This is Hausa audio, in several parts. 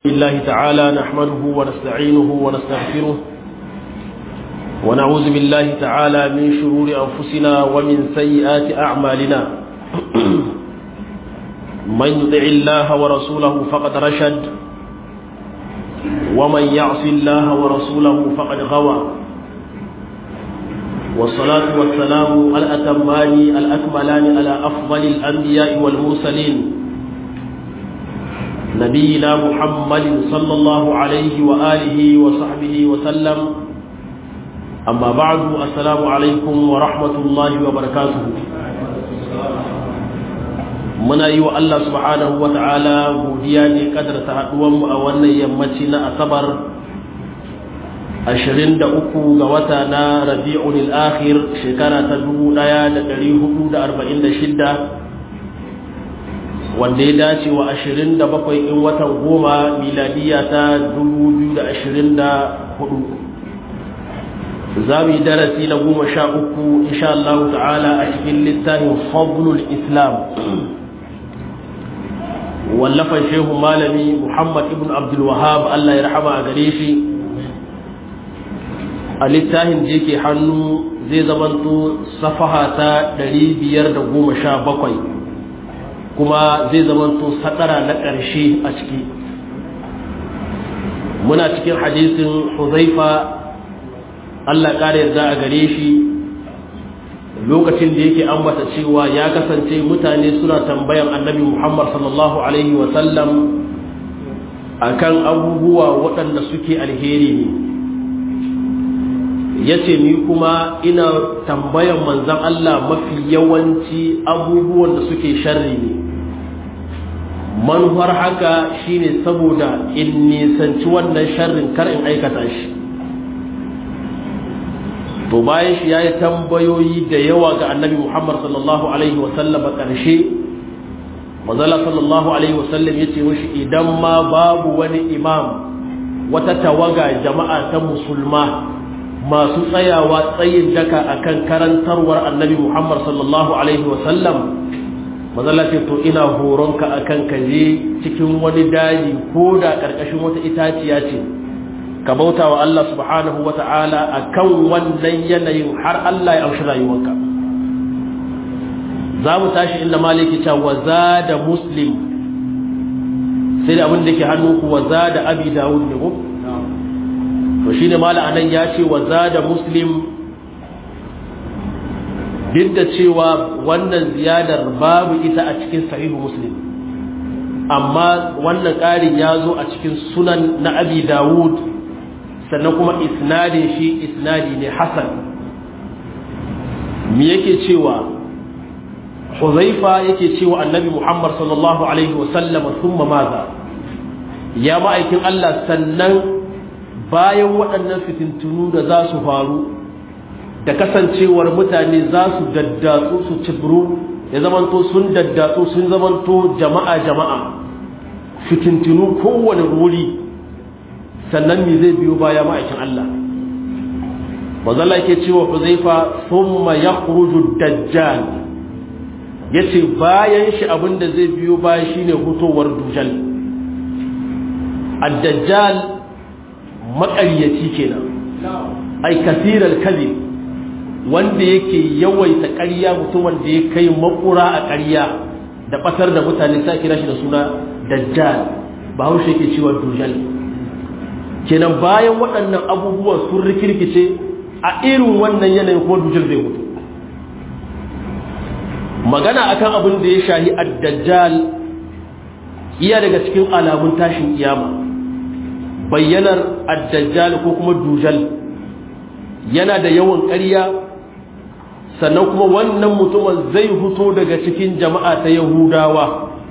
الله تعالى نحمده ونستعينه ونستغفره ونعوذ بالله تعالى من شرور أنفسنا ومن سيئات أعمالنا من يطع الله ورسوله فقد رشد ومن يعص الله ورسوله فقد غوى والصلاة والسلام الأتمان الأكملان على أفضل الأنبياء والمرسلين نبينا محمد صلى الله عليه وآله وصحبه وسلم أما بعد السلام عليكم ورحمة الله وبركاته muna yi wa Allah subhanahu wa ta'ala godiya ne kadarta haduwanmu a wannan yammaci na asabar 23 ga wata na rabi'ul akhir shekara ta 1446 wanda ya dace wa 27 in watan goma miladiya ta 2024 za mu yi darasi na 13 insha Allah ta'ala a cikin littafin fadlul islam wallafan shehu malami Muhammad ibn Abdul Wahhab Allah ya rahama a gare shi a littafin da yake hannu zai zamanto safaha ta 517 kuma zai zamanto satara na ƙarshe a ciki muna cikin hadisin Huzaifa Allah ƙara yarda a gare shi lokacin da yake ambata cewa ya kasance mutane suna tambayan annabi Muhammad sallallahu alaihi wa sallam akan abubuwa waɗanda suke alheri ne yace ni kuma ina tambayan manzon Allah mafi yawanci abubuwan da suke sharri ne manufar haka shine saboda in nisanci wannan sharrin kar in aikata shi to bayan shi yayi tambayoyi da yawa ga annabi Muhammad sallallahu alaihi wasallam karshe manzala sallallahu alaihi wasallam yace mishi idan ma babu wani imam wata tawaga jama'a ta musulma masu tsayawa tsayin daka akan karantarwar annabi Muhammad sallallahu alaihi wasallam mazalla ce to ina horonka akan ka je cikin wani daji ko da karkashin wata itaciya ce ka bauta wa Allah subhanahu wata'ala akan wannan yanayin har Allah ya amshi rayuwarka za mu tashi inda maliki ta wazada muslim sai da abin da ke hannunku wazada abi dawud ne ko to shine mala anan ya ce wazada muslim duk da cewa wannan ziyadar babu ita a cikin sahihu muslim amma wannan ƙarin ya zo a cikin sunan na abi dawud sannan kuma isnadin shi isnadi ne hasan me yake cewa huzaifa yake cewa annabi muhammad sallallahu alaihi wasallam thumma maza ya ma'aikin Allah sannan bayan waɗannan fitintunu da za su faru da kasancewar mutane za su daddatsu su cibru ya zamanto sun daddatsu sun zamanto jama'a fitintunu kowane wuri sannan me zai biyo baya ma'aikin Allah bazalla yake cewa Huzaifa thumma yakhruju dajjal yace bayan shi abinda zai biyo baya shine hutowar dujal ad-dajjal maƙaryaci kenan ai kasiral kadhib wanda yake yawaita ƙarya mutum wanda ya kai makura a ƙarya da ɓatar da mutane sai kira shi da suna dajjal ba haushe yake cewa dujal kenan bayan waɗannan abubuwan sun rikirkice a irin wannan yanayin ko dujal zai mutu magana akan abin da ya shahi ad-dajjal iya daga cikin alamun tashin kiyama bayyanar ad-dajjal ko kuma dujal yana da yawan ƙarya sannan kuma wannan mutumin zai fito daga cikin jama'a ta Yahudawa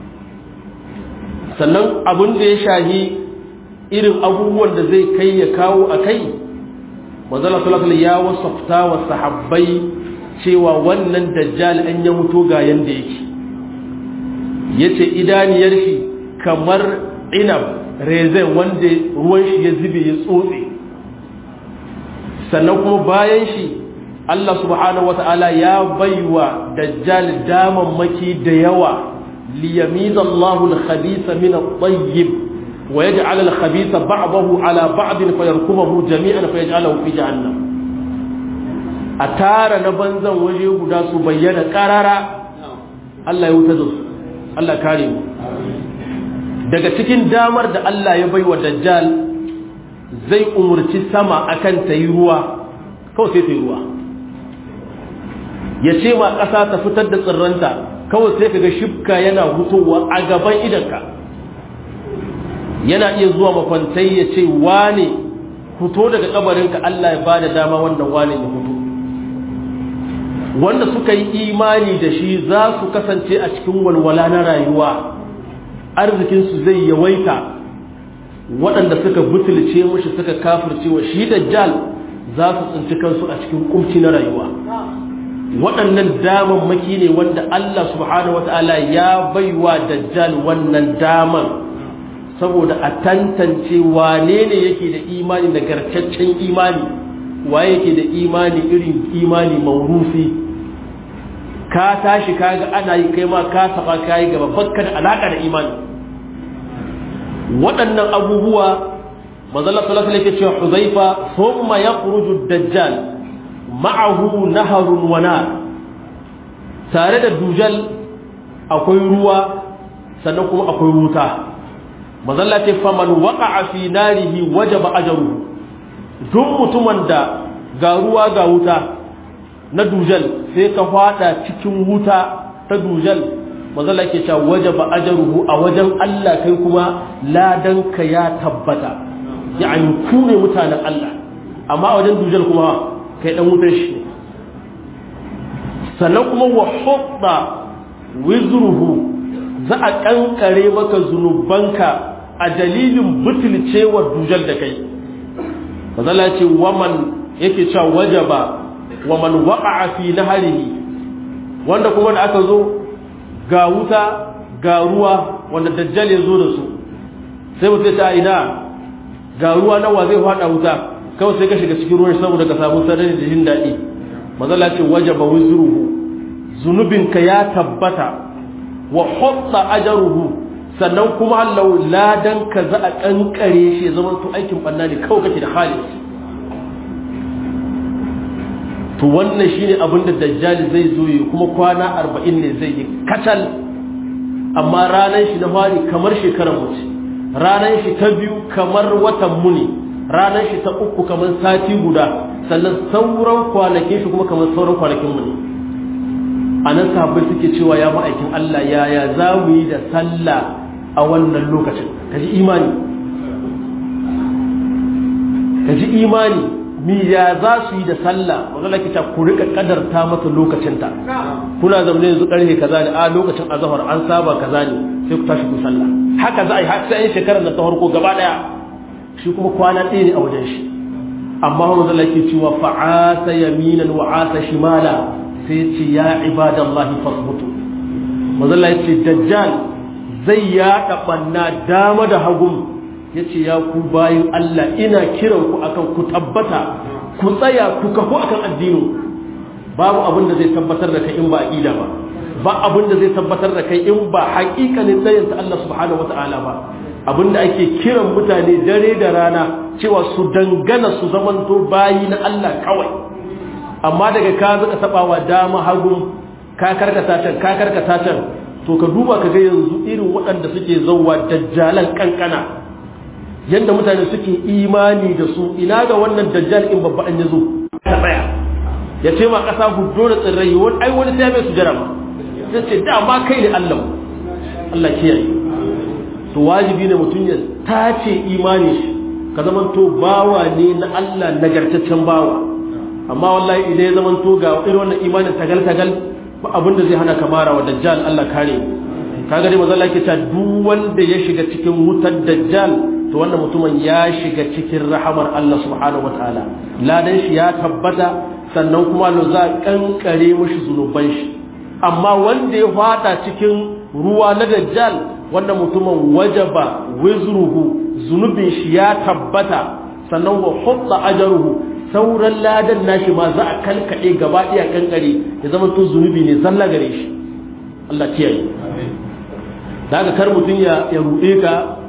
sannan abin da ya shahi irin abubuwan da zai kai ya kawo a kai manzala sallallahu ya wasafta wa sahabbai cewa wannan dajjal an ya mutu ga yanda yake yace idaniyar shi kamar inab rezen wanda ruwan shi ya zube ya tsotse sannan kuma bayan shi Allah subhanahu wata'ala ya baiwa dajjal damammaki da yawa liyamiza Allahu al-khabitha min at-tayyib wa yaj'al al-khabitha ba'dahu ala ba'd fayarkumahu jami'an fayaj'aluhu fi jahannam a tara na banzan waje guda su bayyana karara Allah ya wuta da su Allah kare mu daga cikin damar da Allah ya baiwa dajjal zai umurci sama akan ta yi ruwa kawai sai ta yi ruwa ya ce ma ƙasa ta fitar da tsirranta kawai sai kaga shibka yana hutowa a gaban idanka yana iya zuwa makwantai ya ce wane fito daga kabarinka Allah ya bada dama wannan wane ya fito wanda suka yi imani da shi za su kasance a cikin walwala na rayuwa arzikinsu zai yawaita waɗanda suka butulce mushi suka kafirce wa shi dajjal za su tsinci kansu a cikin kumci na rayuwa waɗannan damammaki ne wanda Allah subhanahu wata'ala ya baiwa dajjal wannan daman saboda a tantance wane ne yake da imani nagartaccen imani waye yake da imani irin imani maurufi ka tashi kaga ana yi kai ma ka saba kai gaba bakka da alaka da imani waɗannan abubuwa manzo Allah sallallahu alaihi wasallam yake cewa Hudhaifa thumma yakhruju ad-dajjal ma'ahu naharun wa nar tare da dujal akwai ruwa sannan kuma akwai wuta manzo Allah ce faman waqa'a fi narihi wajaba ajruhu duk mutumin da ga ruwa ga wuta na dujal sai ka fada cikin wuta ta dujal mazalla ke cewa wajaba ajruhu a wajen Allah kai kuma ladan ka ya tabbata yani ku ne mutanen Allah amma a wajen dujal kuma kai dan wutar shi sannan kuma wa hubba wizruhu za a kankare maka zunubanka a dalilin butulcewar dujal da kai mazalla ce waman yake cewa wajaba wa man waqa'a fi naharihi wanda kuma da aka zo ga wuta ga ruwa wanda dajjal ya zo da su sai mutum ta ina ga ruwa nawa zai fada wuta kawai sai ka shiga cikin ruwan saboda ka samu sarari da jin daɗi mazala ce wajaba wizruhu zunubinka ya tabbata wa hutta ajruhu sannan kuma Allah ladan ka za a kankare shi zaman to aikin banna ne kawai kake da khalis to wannan shine abin da dajjali zai zo yi kuma kwana 40 ne zai yi kacal amma ranar shi na fari kamar shekarar mutu ranar shi ta biyu kamar watan muni ranar shi ta uku kamar sati guda sannan sauran kwanakin shi kuma kamar sauran kwanakin muni a nan sahabbai suke cewa ya ma'aikin Allah yaya za mu yi da sallah a wannan lokacin kaji imani mi ya za su yi da sallah magana kita ku rika kadarta mata lokacinta kuna zama yanzu karfe kaza ne a lokacin azhar an saba kaza ne sai ku tashi ku sallah haka za a yi har sai shekarar da ta farko gaba daya shi kuma kwana ɗaya ne a wajen shi amma manzo Allah yake cewa fa'asa yaminan wa asa shimala sai ce ya ibadallahi fasbutu manzo Allah yake dajjal zai ya banna dama da hagun yace ya ku bayin Allah ina kiran ku akan ku tabbata ku tsaya ku kafu akan addini babu abin da zai tabbatar da kai in ba aqida ba abin da zai tabbatar da kai in ba haƙiƙanin tsayin ta Allah subhanahu wataala ba abinda ake kiran mutane dare da rana cewa su dangana su zamanto bayi na Allah kawai amma daga ka zaka sabawa dama hagu ka karkata can to ka duba ka ga yanzu irin waɗanda suke zauwa dajjalan kankana yanda mutane suke imani da su ina ga wannan dajjal in babba an yazo ka tsaya ya ce ma kasa hudo da tsirrai wani sai mai sujara ma sai ce dama kai ne Allah kiyaye to wajibi ne mutum ya tace imani shi ka zamanto bawa ne na Allah nagartaccen bawa amma wallahi idan ya zamanto ga irin wannan imanin tagal ba abin da zai hana kamara wa dajjal Allah kare kaga dai manzo Allah yake cewa duk wanda ya shiga cikin wutar dajjal to wannan mutumin ya shiga cikin rahamar Allah subhanahu wataala ladan shi ya tabbata sannan kuma Allah za kankare mishi zunuban shi amma wanda ya fada cikin ruwa na dajjal wannan mutumin wajaba wizruhu zunubin shi ya tabbata sannan wa hutta ajruhu sauran ladan nashi ma za a kalkade gaba daya kankare ya zama to zunubi ne zalla gare shi Allah kiyaye daga kar mutun ya rude ka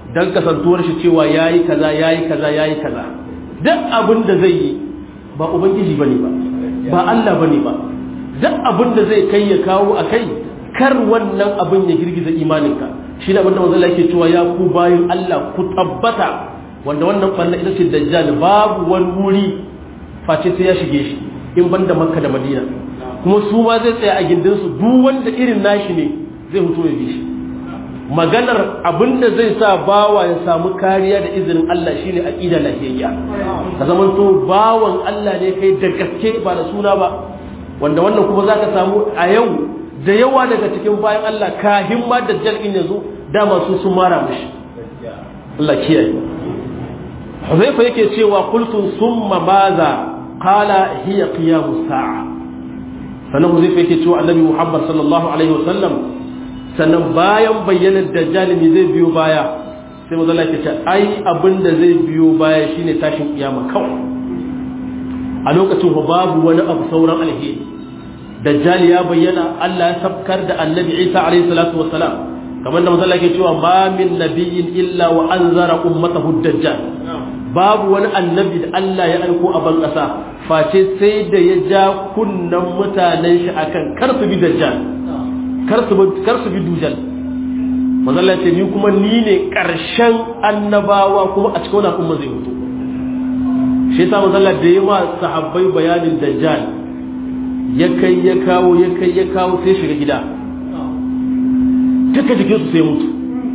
dan kasantuwar shi cewa yayi kaza duk abin da zai yi ba ubangiji bane ba Allah bane ba duk abin da zai kai ya kawo akai kar wannan abin ya girgiza imaninka shi ne abinda manzo Allah yake cewa ya ku bayin Allah ku tabbata wanda wannan balla ita ce dajjal babu wani wuri face sai ya shige shi in banda Makka da Madina kuma su ma zai tsaya a gindin su duk wanda irin nashi ne zai huto ya bi shi maganar abinda zai sa bawa ya samu kariya da izinin Allah shine aqida lahiyya ka zaman to bawan Allah ne kai da gaske ba da suna ba wanda wannan kuma zaka samu a yau da yawa daga cikin bayan Allah kahin ma dajjal in yazo dama su sun mara mishi Allah kiyaye Huzaifa yake cewa qultu summa maza qala hiya qiyamus sa'a sanan Huzaifa yake cewa Annabi Muhammad sallallahu alaihi wasallam sannan bayan bayyana dajjal me zai biyo baya sai manzo Allah ya ce ai abinda zai biyo baya shine tashin kiyama kawai a lokacin babu wani abu sauran alheri dajjal ya bayyana Allah ya sabkar da Annabi Isa alayhi salatu wassalam kamar da manzo Allah yake cewa ma min nabiyyin illa wa anzara ummatahu dajjal babu wani annabi da Allah ya aiko a ban kasa face sai da ya ja kunnan mutanen shi akan kar su bi dajjal kar su bi dujal manzo Allah ya ce ni kuma ni ne karshen annabawa kuma a cikin wannan umma zai mutu shi yasa manzo Allah da yawa sahabbai bayanin dajjal ya kai ya kawo sai shiga gida duka jikinsu sai mutu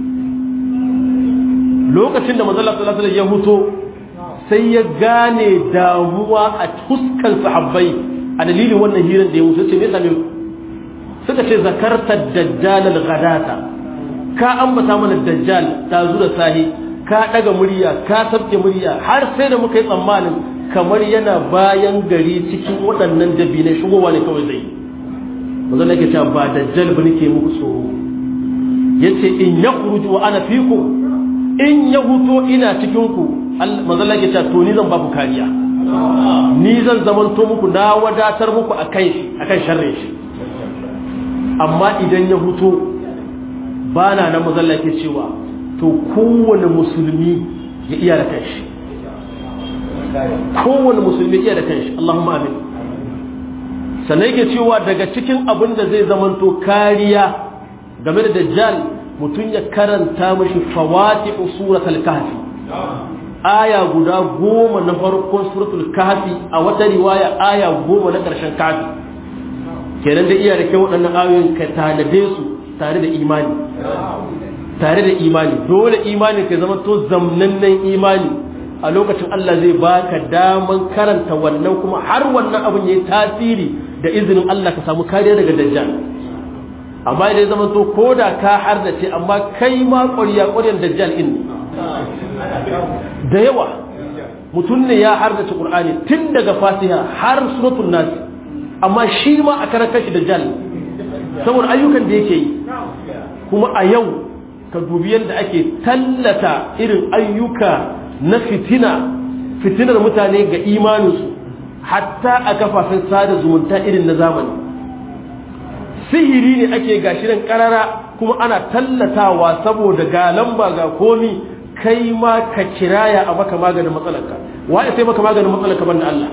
lokacin da manzala sallallahu alaihi ya huto sai ya gane damuwa a fuskan sahabbai a dalilin wannan hirar da ya mutu sai ne same suka ce zakarta dajjal al-ghadata ka ambata mana dajjal dazu da sahi ka daga murya ka sabke murya har sai da muka yi tsammanin kamar yana bayan gari cikin waɗannan dabinai shigowa ne kawai zai wanda nake cewa ba dajjal ba nake muku tsoro yace in yakhruju wa ana fikum in ya huto ina cikin ku manzo nake cewa to ni zan ba ku kariya ni zan zamanto muku na wadatar muku akan sharrin shi amma idan ya huto bana nan manzo nake cewa to kowane musulmi ya iya da kanshi kowane musulmi iya da kanshi Allahumma amin sannan yake cewa daga cikin abin da zai zamanto kariya game da dajjal mutum ya karanta mashi fawati'u suratul kahfi aya guda 10 na farkon suratul kahfi a wata riwaya aya 10 na karshen kahfi kenan da iya da kai waɗannan ayoyin ka tanade su tare da imani dole imani ka zama to zamnannen imani a lokacin Allah zai baka daman karanta wannan kuma har wannan abin yayi tasiri da izinin Allah ka samu kariya daga dajjal amma idan zaman to koda ka hardace amma kai ma ƙwaryan dajjal din da yawa mutum ne ya hardace Qur'ani tun daga Fatiha har suratul Nas amma shi ma a karan kashi dajjal saboda ayyukan da yake yi kuma a yau ka dubi yadda ake tallata irin ayyuka na fitinar mutane ga imaninsu hatta a kafafen sada zumunta irin na zamani sihiri ne ake gashirin karara kuma ana tallatawa saboda ga lamba ga komi kai ma ka kiraya a maka maganin matsalarka waye sai maka maganin matsalarka banda Allah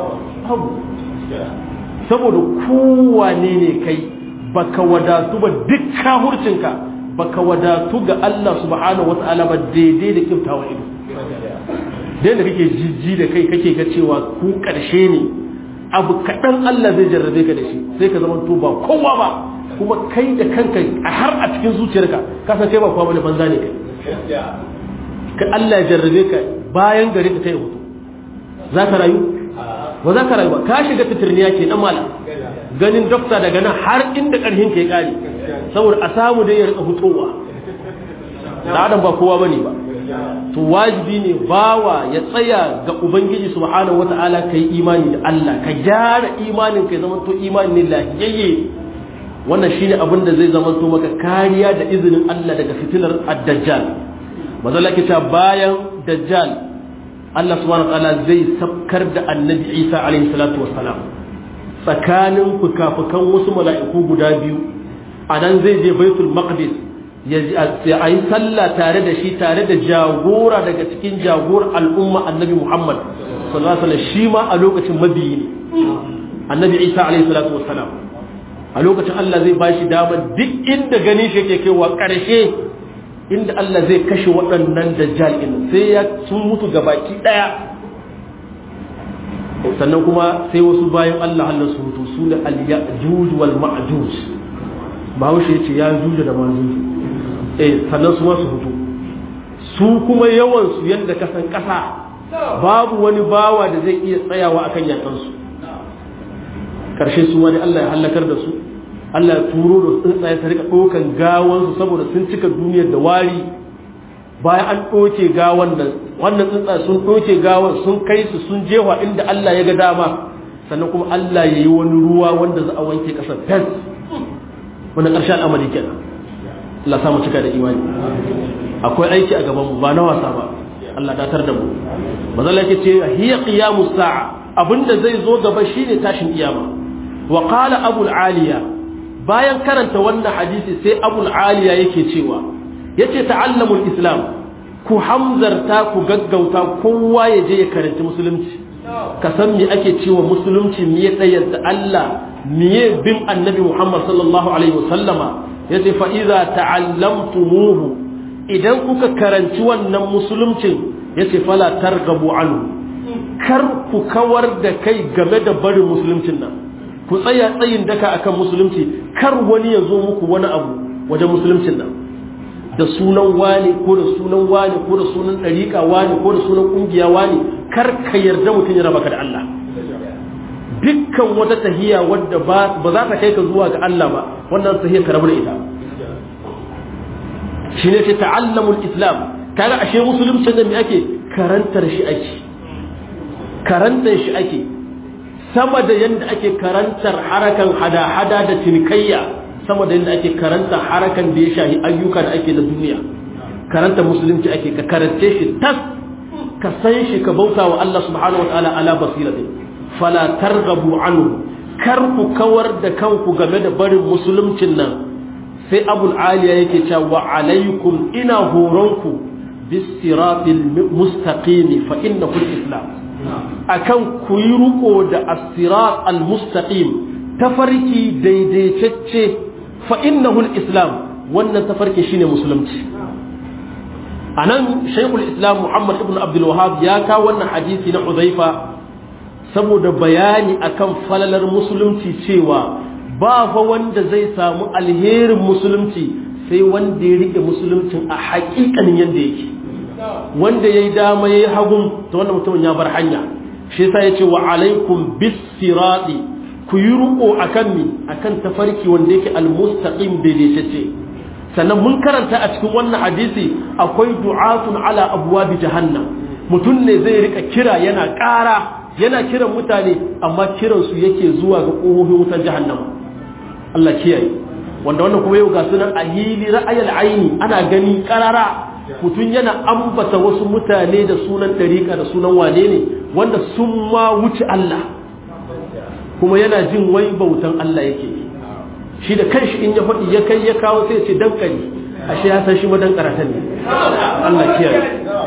saboda kowane ne kai baka wadatu ba duk kahurcinka baka wadatu ga Allah subhanahu wataala ba daidai da kiftawa ido dai da kake jijji da kai kake ga cewa ku karshe ne abu kadan Allah zai jarrabe ka da shi sai ka zama to ba kowa ba kuma kai da kanka har a cikin zuciyarka ka san kai ba kowa bane banza ne kai ka Allah ya jarrabe ka bayan gari ka kai hutu zaka rayu ba za ka rayu ba ka shiga fitirniya ke dan mala ganin dokta daga nan har inda karhin ka ya kare saboda a samu dai ya rika hutowa da adam ba kowa bane ba to wajibi ne bawa ya tsaya ga ubangiji subhanahu wataala kai imani da Allah ka gyara imanin kai zaman to imani ne lahiyayye wannan shine abin da zai zaman to maka kariya da izinin Allah daga fitinar ad-dajjal mazalaki ta bayan dajjal Allah subhanahu wataala zai sabkar da annabi Isa alaihi salatu wassalam tsakanin fukafukan wasu mala'iku guda biyu anan zai je baitul maqdis ya yi sallah tare da shi tare da jagora daga cikin jagor al'umma annabi Muhammad sallallahu alaihi wasallam shi ma a lokacin mabiyi ne annabi Isa alaihi salatu wassalam a lokacin Allah zai bashi dama duk inda gani shi yake kaiwa ƙarshe inda Allah zai kashe waɗannan dajjal din sai ya sun mutu gabaki daya sannan kuma sai wasu bayan Allah su mutu su ne al-ya'juj wal ma'juj bahaushe yace ya juju da majuj sannan su masu hutu su kuma yawan su yanda kasan kasa babu wani bawa da zai iya tsayawa akan yakansu karshe su wani Allah ya halakar da su Allah ya turo da tsuntsaye ta rika dokan gawan su saboda sun cika duniyar da wari bayan an doke gawan nan wannan tsuntsaye sun doke gawan sun kai su sun jewa inda Allah ya ga dama sannan kuma Allah ya yi wani ruwa wanda za a wanke kasar fes wannan ƙarshen al'amari kenan Allah samu cika da imani akwai aiki a gaban mu ba na wasa ba Allah datar da mu mazalla yake ce hiya qiyamus sa'a abinda zai zo gaba shine tashin kiyama wa qala abul aliya bayan karanta wannan hadisi sai abul aliya yake cewa yace ta'allamul islam ku hamzarta ku gaggauta kowa ya je ya karanta musulunci ka san me ake cewa musulunci me tsayar da Allah me bin annabi Muhammad sallallahu alaihi wasallama yace fa idza ta'allamtumuhu idan kuka karanci wannan musuluncin yace fala targabu anhu kar ku kawar da kai game da barin musuluncin nan ku tsaya tsayin daka akan musulunci kar wani ya zo muku wani abu wajen musuluncin nan da sunan wani ko da sunan wani ko da sunan dariƙa wani ko da sunan kungiya wani kar ka yarda mutun ya raba ka da Allah dukkan wata tahiyya wadda ba za ta kai ka zuwa ga Allah ba wannan tahiyya ka rabu da ita shine ce ta'allamul islam kaga ashe musulunci da me ake karantar shi ake sama da yanda ake karantar harakan hada-hada da cinikayya sama da yanda ake karantar harakan da ya shahi ayyuka da ake na duniya karantar musulunci ake ka karance shi tas ka san shi ka bauta wa Allah subhanahu wa ta'ala ala basiratin fala targhabu anhu kar ku kawar da kanku game da barin musuluncin nan sai abul aliya yake cewa wa alaikum ina horonku bis siratil mustaqim fa innahu al-islam akan ku yi ruko da as-sirat al-mustaqim tafarki daidaitacce fa innahu al-islam wannan tafarki shine musulunci anan shaykhul islam muhammad ibn abdul wahhab ya ka wannan hadisi na Hudhaifa saboda bayani akan falalar musulunci cewa ba fa wanda zai samu alherin musulunci sai wanda ya rike musuluncin a haƙiƙanin yanda yake wanda yayi dama yayi hagun to wannan mutumin ya bar hanya shi yasa yace wa alaikum bis sirati ku yi ruko akan mi akan tafarki wanda yake almustaqim daidaitacce sannan mun karanta a cikin wannan hadisi akwai du'atun ala abwabi jahannam mutum ne zai rika kira yana ƙara yana kiran mutane amma kiransu yake zuwa ga ƙofofin wutar jahannama Allah kiyaye wanda wannan kuma yau ga sunan ahili ra'ayil aini ana gani karara mutum yana ambata wasu mutane da sunan dariƙa da sunan wane ne wanda sun ma wuce Allah kuma yana jin wai bautan Allah yake shi da kanshi in ya faɗi ya kai ya kawo sai ce dankali ashe ya san shi ma dan karatan ne Allah kiyaye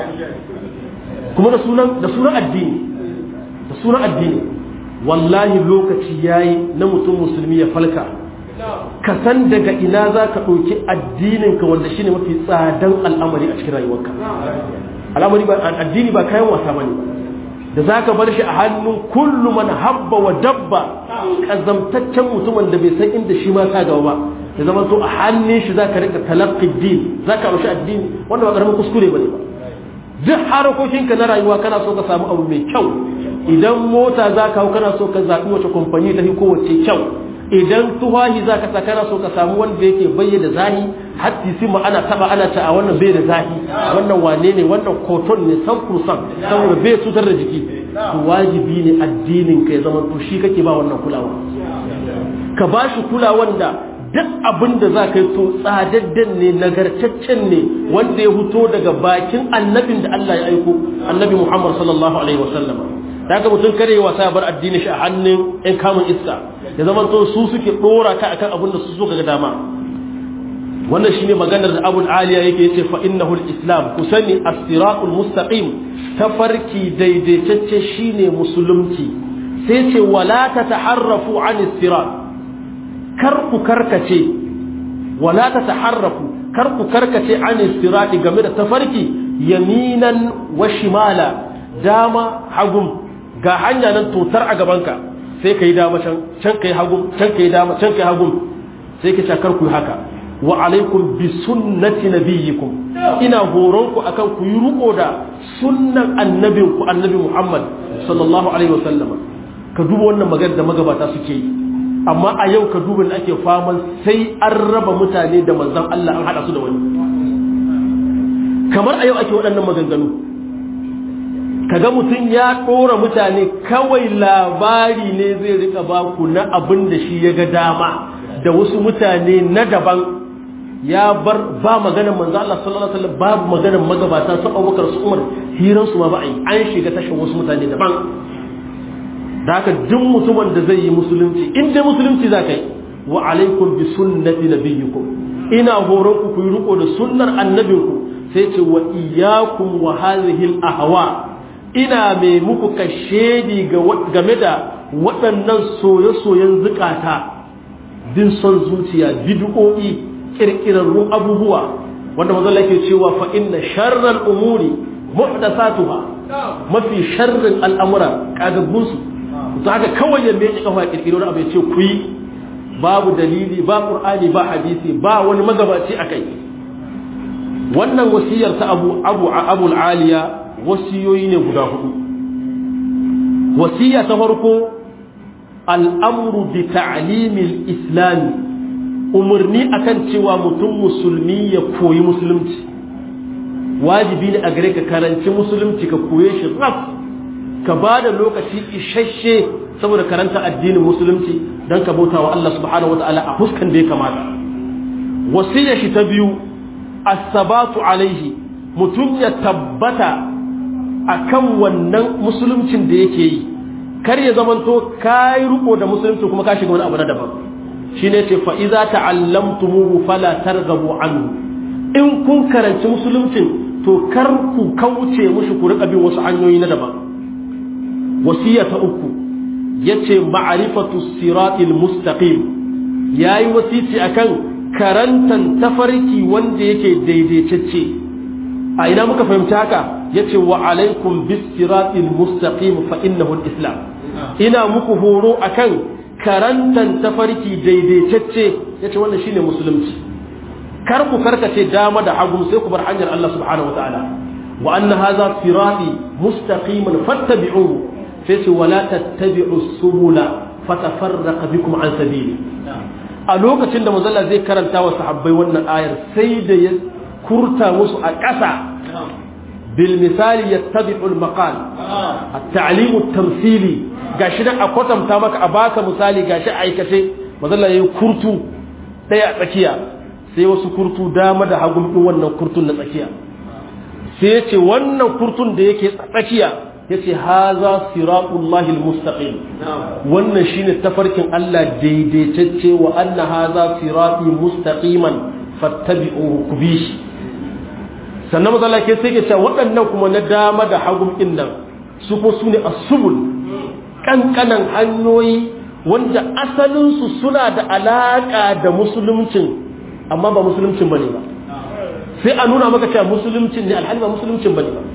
kuma da sunan addini da sunan addini wallahi lokaci yayi na mutum musulmi ya falka ka san daga ina za ka ɗauki addininka wanda shine mafi tsadan al'amari a cikin rayuwarka al'amari ba addini ba kayan wasa bane da za ka bar shi a hannun kullu man habba wa dabba kazamtaccen mutumin da bai san inda shi ma ka gaba ba da zama to a hannun shi za ka rika talaqqi din za ka rushe addini wanda ba karamin kuskure bane ba duk harakokinka na rayuwa kana so ka samu abu mai kyau idan mota za ka hau kana so ka zaɓi wace kamfani ta fi kowace kyau idan tuwahi za ka sa kana so ka samu wanda yake bayyana zahi hatti sima ana taba ana ta a wannan bai da zahi wannan wane ne wannan cotton ne 100% saboda bai cutar da jiki to wajibi ne addinin ka ya zama to shi kake ba wannan kulawa ka ba shi kulawan da duk abin da za ka yi to tsadadden ne nagartaccen ne wanda ya fito daga bakin annabin da Allah ya aiko annabi Muhammad sallallahu alaihi wasallam daga mutum kare wasa bar addini shi a hannun ɗan kamun iska ya zama to su suke dora ka akan abin da su suka ga dama wannan shine maganar da Abu Aliya yake yace fa innahu al-islam kusani as-siratul mustaqim tafarki daidaitacce shine musulunci sai ce wala tataharrafu an as-sirat kar ku karkace wala tataharrafu kar ku karkace an as-sirat game da tafarki yaminan wa shimala dama hagum ga hanya nan totar a gabanka sai kai dama can kai hagum can kai dama can kai hagum sai ka kar ku haka wa alaikum bi sunnati nabiyikum ina horonku akan ku yi ruko da sunnan annabinku annabi Muhammad sallallahu alaihi wasallam ka duba wannan magana da magabata suke yi amma a yau ka duba da ake faman sai an raba mutane da manzon Allah an hada su da wani kamar a yau ake waɗannan maganganu kaga mutum ya ɗora mutane kawai labari ne zai rika baku na abin da shi ya ga dama da wasu mutane na daban ya bar ba maganar manzo Allah sallallahu alaihi wasallam babu maganar magabata su Abubakar su Umar hiran su ma ba an shiga tashin wasu mutane daban da haka duk mutumin da zai yi musulunci in dai musulunci za kai wa alaikum bi sunnati nabiyyikum ina horon ku yi riko da sunnar annabinku sai ce wa iyyakum wa hadhihi al-ahwa ina mai muku kashedi game da waɗannan soye-soyen zukata bin son zuciya bid'o'i kirkirarrun abubuwa wanda manzo Allah yake cewa fa inna sharral umuri muhdathatuha mafi sharrin al'amura kagagun su to haka kawai ya mai kafa kirkiro da abu ya ce ku yi babu dalili ba qur'ani ba hadisi ba wani magabaci akai wannan wasiyar ta abu aliya wasiyoyi ne guda hudu wasiya ta farko al'amru bi ta'limil islami umarni akan cewa mutum musulmi ya koyi musulunci wajibi ne a gare ka karanci musulunci ka koye shi raf ka ba da lokaci isasshe saboda karanta addinin musulunci don ka bauta wa Allah subhanahu wa ta'ala a fuskan da ya kamata wasiyar shi ta biyu as-sabatu alaihi mutum ya tabbata akan wannan musuluncin da yake yi kar ya zamanto kai riko da musulunci kuma ka shiga wani abu na daban shine ce fa iza ta'allamtumuhu fala targhabu anhu in kun karanci musuluncin to kar ku kauce mushi ku rika bin wasu hanyoyi na daban wasiya ta uku yace ma'rifatu siratil mustaqim yayi wasici akan karantan tafarki wanda yake daidaitacce a ina muka fahimci haka yace wa alaikum bis siratil mustaqim fa innahu al-islam ina muku horo akan karantan tafarki daidaitacce yace wannan shine musulunci kar ku karkace dama da hagu sai ku bar hanyar Allah subhanahu wataala wa anna hadha sirati mustaqiman fattabi'uhu sai ce wala tattabi'u subula fatafarraqa bikum an sabili a lokacin da manzo Allah zai karanta wa sahabbai wannan ayar sai da ya kurta musu a ƙasa bil misali yattabi'u al maqal at-ta'lim at-tamthili gashi da a kwatanta maka a baka misali gashi aikace manzo Allah yayi kurtu daya a tsakiya sai wasu kurtu dama da hagun din wannan kurtun na tsakiya sai ya ce wannan kurtun da yake tsakiya yace haza siratullahi almustaqim wannan shine tafarkin Allah daidaitacce wa anna haza sirati mustaqiman fattabi'uhu kubish sannan mazalla ke sai ke cewa waɗannan kuma na dama da hagun din nan su ko sune as-subul kankanan hanyoyi wanda asalin su suna da alaka da musuluncin amma ba musuluncin bane ba sai a nuna maka cewa musuluncin ne alhali ba musuluncin bane ba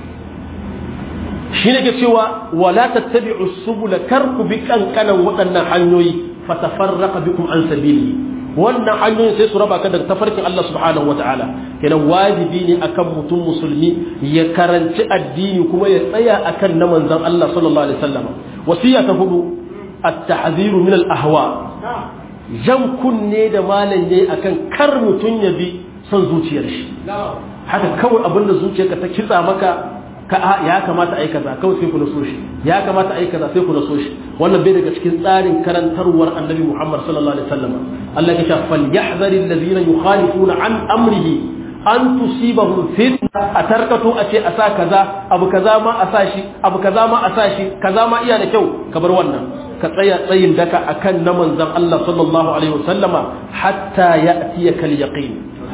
shi ne ke cewa wala tattabi'u subula karku bi kankanan waɗannan hanyoyi fatafarraqa bikum an sabili wannan hanyoyin sai su raba ka daga tafarkin Allah subhanahu wataala kenan wajibi ne akan mutum musulmi ya karanci addini kuma ya tsaya akan na manzon Allah sallallahu alaihi wasallam wasiya ta hudu at-tahziru min al-ahwa jan kunne da malan yayi akan kar mutun ya bi son zuciyar shi haka kawai abinda zuciyarka ta kitsa maka ya kamata a yi kaza kawai sai ku naso shi ya kamata a yi kaza sai ku naso shi wannan bai daga cikin tsarin karantarwar annabi Muhammad sallallahu alaihi wasallam Allah ya ce falyahzaril ladina yukhalifuna an amrihi an tusibahum fitna atarkatu a ce a sa kaza abu kaza ma a sa shi abu kaza ma a sa shi kaza ma iya da kyau ka bar wannan ka tsaya tsayin daka akan na manzon Allah sallallahu alaihi wasallama hatta ya'tiyaka al-yaqin.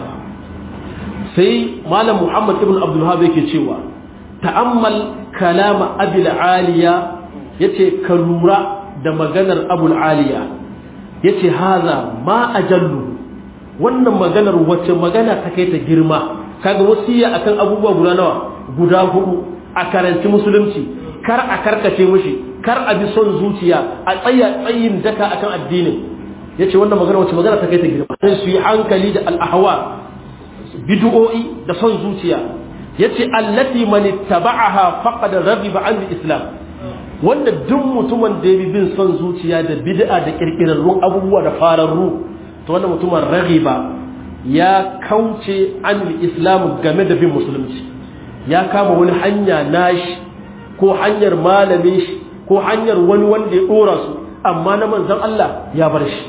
sai malam Muhammad ibn Abdul Wahhab yake cewa ta'ammal kalama Abil Aliya, yace ka lura da maganar Abul Aliya, yace haza ma ajallu, wannan maganar wace magana ta kai ta girma. Kaga wasiya akan abubuwa guda nawa? Guda hudu. A karanci musulunci, kar a karkace mushi, kar a bi son zuciya, a tsaya tsayin daka akan addinin. Yace wannan magana wace magana ta kai ta girma. Sai su yi hankali da al-ahwa, bid'o'i da son zuciya. Yace allati man ittaba'aha faqad raghiba an al-islam, wanda duk mutumin da ya bi bin son zuciya da bid'a da kirkirarrun abubuwa da fararru, to wannan mutumin raghiba ya kauce an al-islam game da bin musulunci, ya kama wani hanya nashi ko hanyar malamin shi ko hanyar wani wanda ya dora su, amma na manzon Allah ya bar shi.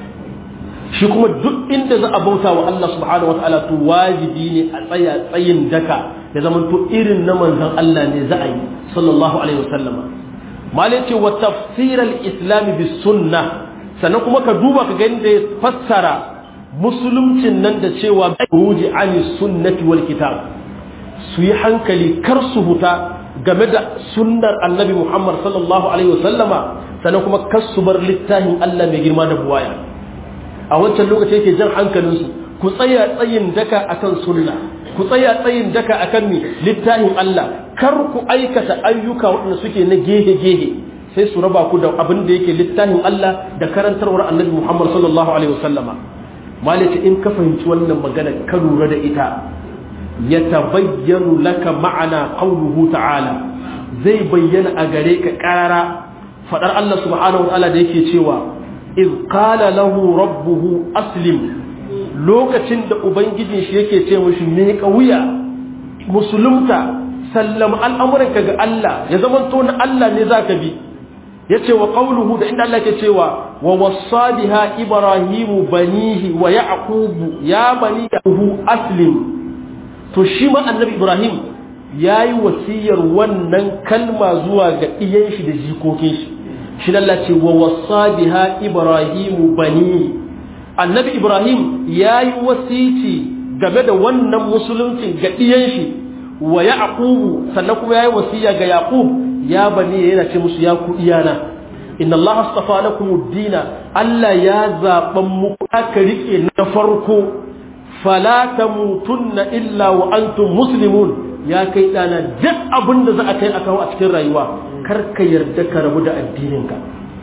Shi kuma duk inda za a bauta wa Allah subhanahu wa ta'ala to wajibi ne a tsaya tsayin daka ya zama to irin na manzon Allah ne za a yi sallallahu alaihi wasallam. Malai ce wa tafsir al-islam bis sunnah, sannan kuma ka duba ka ga inda ya fassara musuluncin nan da cewa ruji ani sunnati wal kitab, su yi hankali kar su huta game da sunnar annabi Muhammad sallallahu alaihi wasallama, sannan kuma kar su bar littafin Allah mai girma da buwaya. A wancan lokaci yake jan hankalinsu, ku tsaya tsayin daka akan sunna, ku tsaya tsayin daka akan littafin Allah, kar ku aikata ayyuka waɗanda suke na gehe-gehe, sai su raba ku da abin da yake littafin Allah da karantarwar annabi Muhammad sallallahu alaihi wasallama. Malaka in ka fahimci wannan magana ka lura da ita, ya tabayyanu laka ma'ana qawluhu ta'ala, zai bayyana a gare ka karara fadar Allah subhanahu wa ta'ala da yake cewa iz qala lahu rabbuhu aslim, lokacin da ubangijin shi yake ce mishi me kauya musulunta, sallama al'amuranka ga Allah, ya zamanto na Allah ne zaka bi. Yace wa qawluhu da inda Allah yake cewa wa wassa biha ibrahimu banihi wa yaqub ya bani aslim, to shi ma annabi Ibrahim yayi wasiyar wannan kalma zuwa ga iyan shi da jikokin shi. Shi Allah ce wa wassa biha ibrahimu bani, annabi Ibrahim yayi wasici game da wannan musulunci ga iyan shi, wa yaqub sannan kuma yayi wasiya ga yaqub, ya bani yana ce musu ya ku iyana, inna Allah astafa lakum ad-dina, Allah ya zaban muku aka rike na farko, fala tamutunna illa wa antum muslimun. Ya kai dana duk abin da za a kai a kawo a cikin rayuwa, kar ka yarda ka rabu da addininka.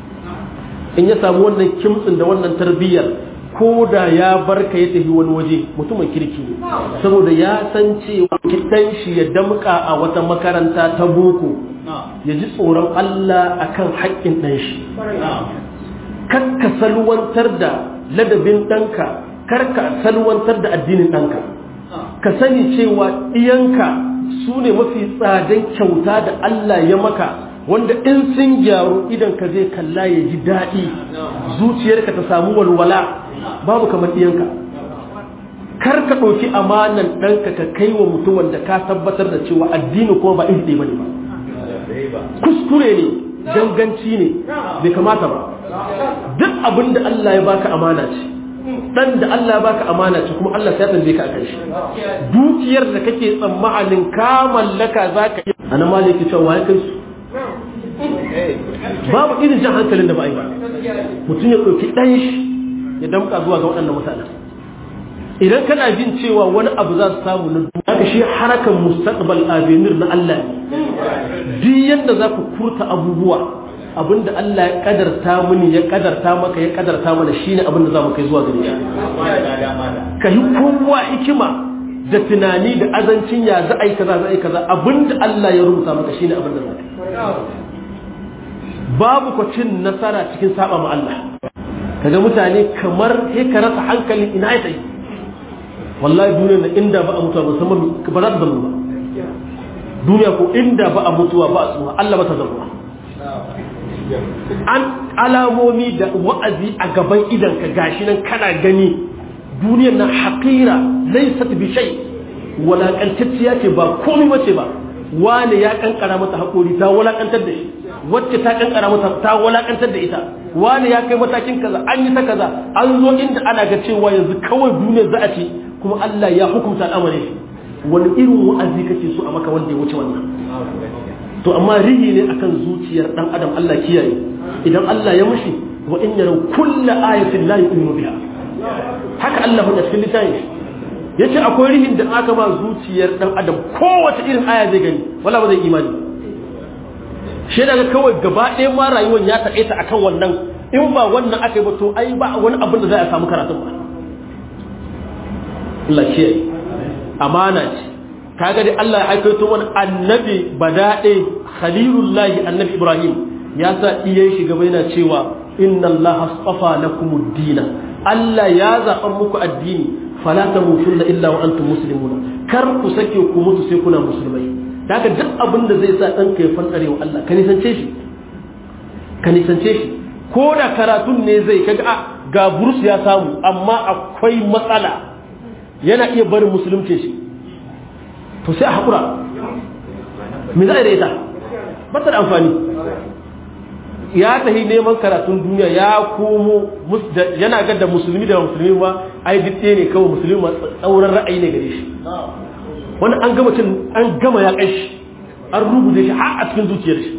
In ya samu wannan kimtsin da wannan tarbiyyar, ko da ya barka ya tafi wani waje, mutumin kirki ne, saboda ya san cewa kidan shi ya damka a wata makaranta ta boko, ya ji tsoron Allah akan haƙƙin ɗan shi. Kar ka salwantar da ladabin ɗanka, kar ka salwantar da addinin ɗanka. Ka sani cewa ɗiyanka su ne mafi tsadan kyauta da Allah ya maka, wanda in sun gyaru idan ka zai kalla ya ji daɗi, zuciyarka ta samu walwala, babu kamar ɗiyanka. Kar ka ɗauki amanan ɗanka ka kai wa mutumin da ka tabbatar da cewa addini kuma ba iri ɗaya bane ba. Kuskure ne, ganganci ne, bai kamata ba. Duk abin da Allah ya baka amana ce, dan da Allah ya baka amana ce, kuma Allah sai ya tambaye ka akan shi. Dukiyar da kake tsammanin ka mallaka zaka yi, ana malaki cewa ya kai su. Babu irin jan hankalin da ba a yi ba. Mutum ya ɗauki ɗan shi ya damka zuwa ga waɗannan mutanen. Idan kana jin cewa wani abu za su samu na duniya, shi harakan mustaqbal avenir na Allah ne. Duk yadda za ku furta abubuwa, abinda Allah ya kadarta mini, ya kadarta maka, ya kadarta mana, shine abinda za mu kai zuwa gare shi. Ka yi kowa hikima da tunani da azancin ya za a yi kaza, za a yi kaza, abinda Allah ya rubuta maka shine abinda za ka yi. Babu kwacin nasara cikin saba ma Allah. Kaga mutane kamar sai ka rasa hankalin ina ya tsaye. Wallahi duniya na inda ba a mutuwa ba sama ba za ta zama ba. Duniya ko inda ba a mutuwa ba a tsuwa Allah ba ta zama. An alamomi da wa'azi a gaban idan ka gashi nan kana gani, duniyar nan haƙira laysat bi shay, walakantacciya ce ba komai bace ba. Wani ya kankara mata haƙori ta walakantar da shi, wacce ta kankara mata ta walakantar da ita wani ya kai matakin kaza an yi ta kaza an zo inda ana ga cewa yanzu kawai duniyar za a ce kuma Allah ya hukunta al'amarin shi wani irin wa'azi kake so a maka wanda ya wuce wannan to amma rihi ne akan zuciyar dan adam Allah kiyaye idan Allah ya mushi wa in yaraw kullu ayatin la yu'minu biha haka Allah ya cikin littafin yace akwai rihin da aka ma zuciyar dan adam kowace irin aya zai gani wala ba zai imani shi daga kawai gaba ɗaya ma rayuwar ya taƙaita akan wannan in ba wannan aka yi ba to ai ba wani abin da za a samu karatun ba Allah ce amana ce kaga dai Allah ya aikato wani annabi badaɗe khalilullahi annabi Ibrahim ya sa iyayen shi gaba yana cewa inna Allah astafa lakumud dina Allah ya zaɓa muku addini fala tamutunna illa wa antum muslimuna kar ku sake ku mutu sai kuna musulmai daga duk abin da zai sa ɗanka ya fantare wa Allah ka nisance shi ko da karatun ne zai kaga ga burus ya samu amma akwai matsala yana iya barin musulunci shi to sai a haƙura me za a da ita ba ta da amfani ya tahi neman karatun duniya ya komo yana ga da musulmi da musulmi ba ai duk ne kawai musulmi ma tsauran ra'ayi ne gare shi wani an gama ya kai shi an rubuta shi har a cikin zuciyar shi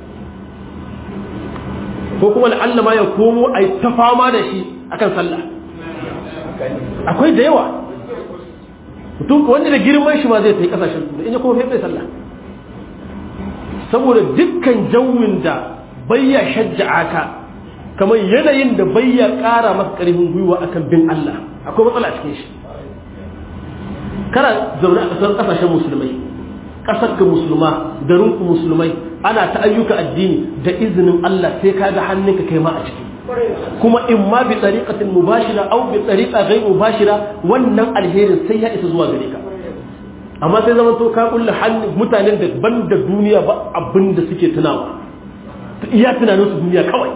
ko kuma la'alla ma ya komo a yi ta fama da shi akan sallah akwai da yawa mutum wanda da girman shi ma zai ta yi kasashen in ya kuma fai sallah saboda dukkan jawin da bayya shajja'a ka kamar yanayin da bayya ƙara maka ƙarfin gwiwa akan bin Allah akwai matsala a cikin shi kana zaune a ƙasar ƙasashen musulmai ƙasar ka musulma garin ku musulmai ana ta ayyuka addini da izinin Allah sai ka ga hannunka kai ma a ciki kuma in ma bi tariqatin mubashira aw bi tariqa ghayr mubashira wannan alherin sai ya isa zuwa gare ka amma sai zaman to ka kulle hannun mutanen da banda duniya ba abin da suke tunawa iya tunanin su duniya kawai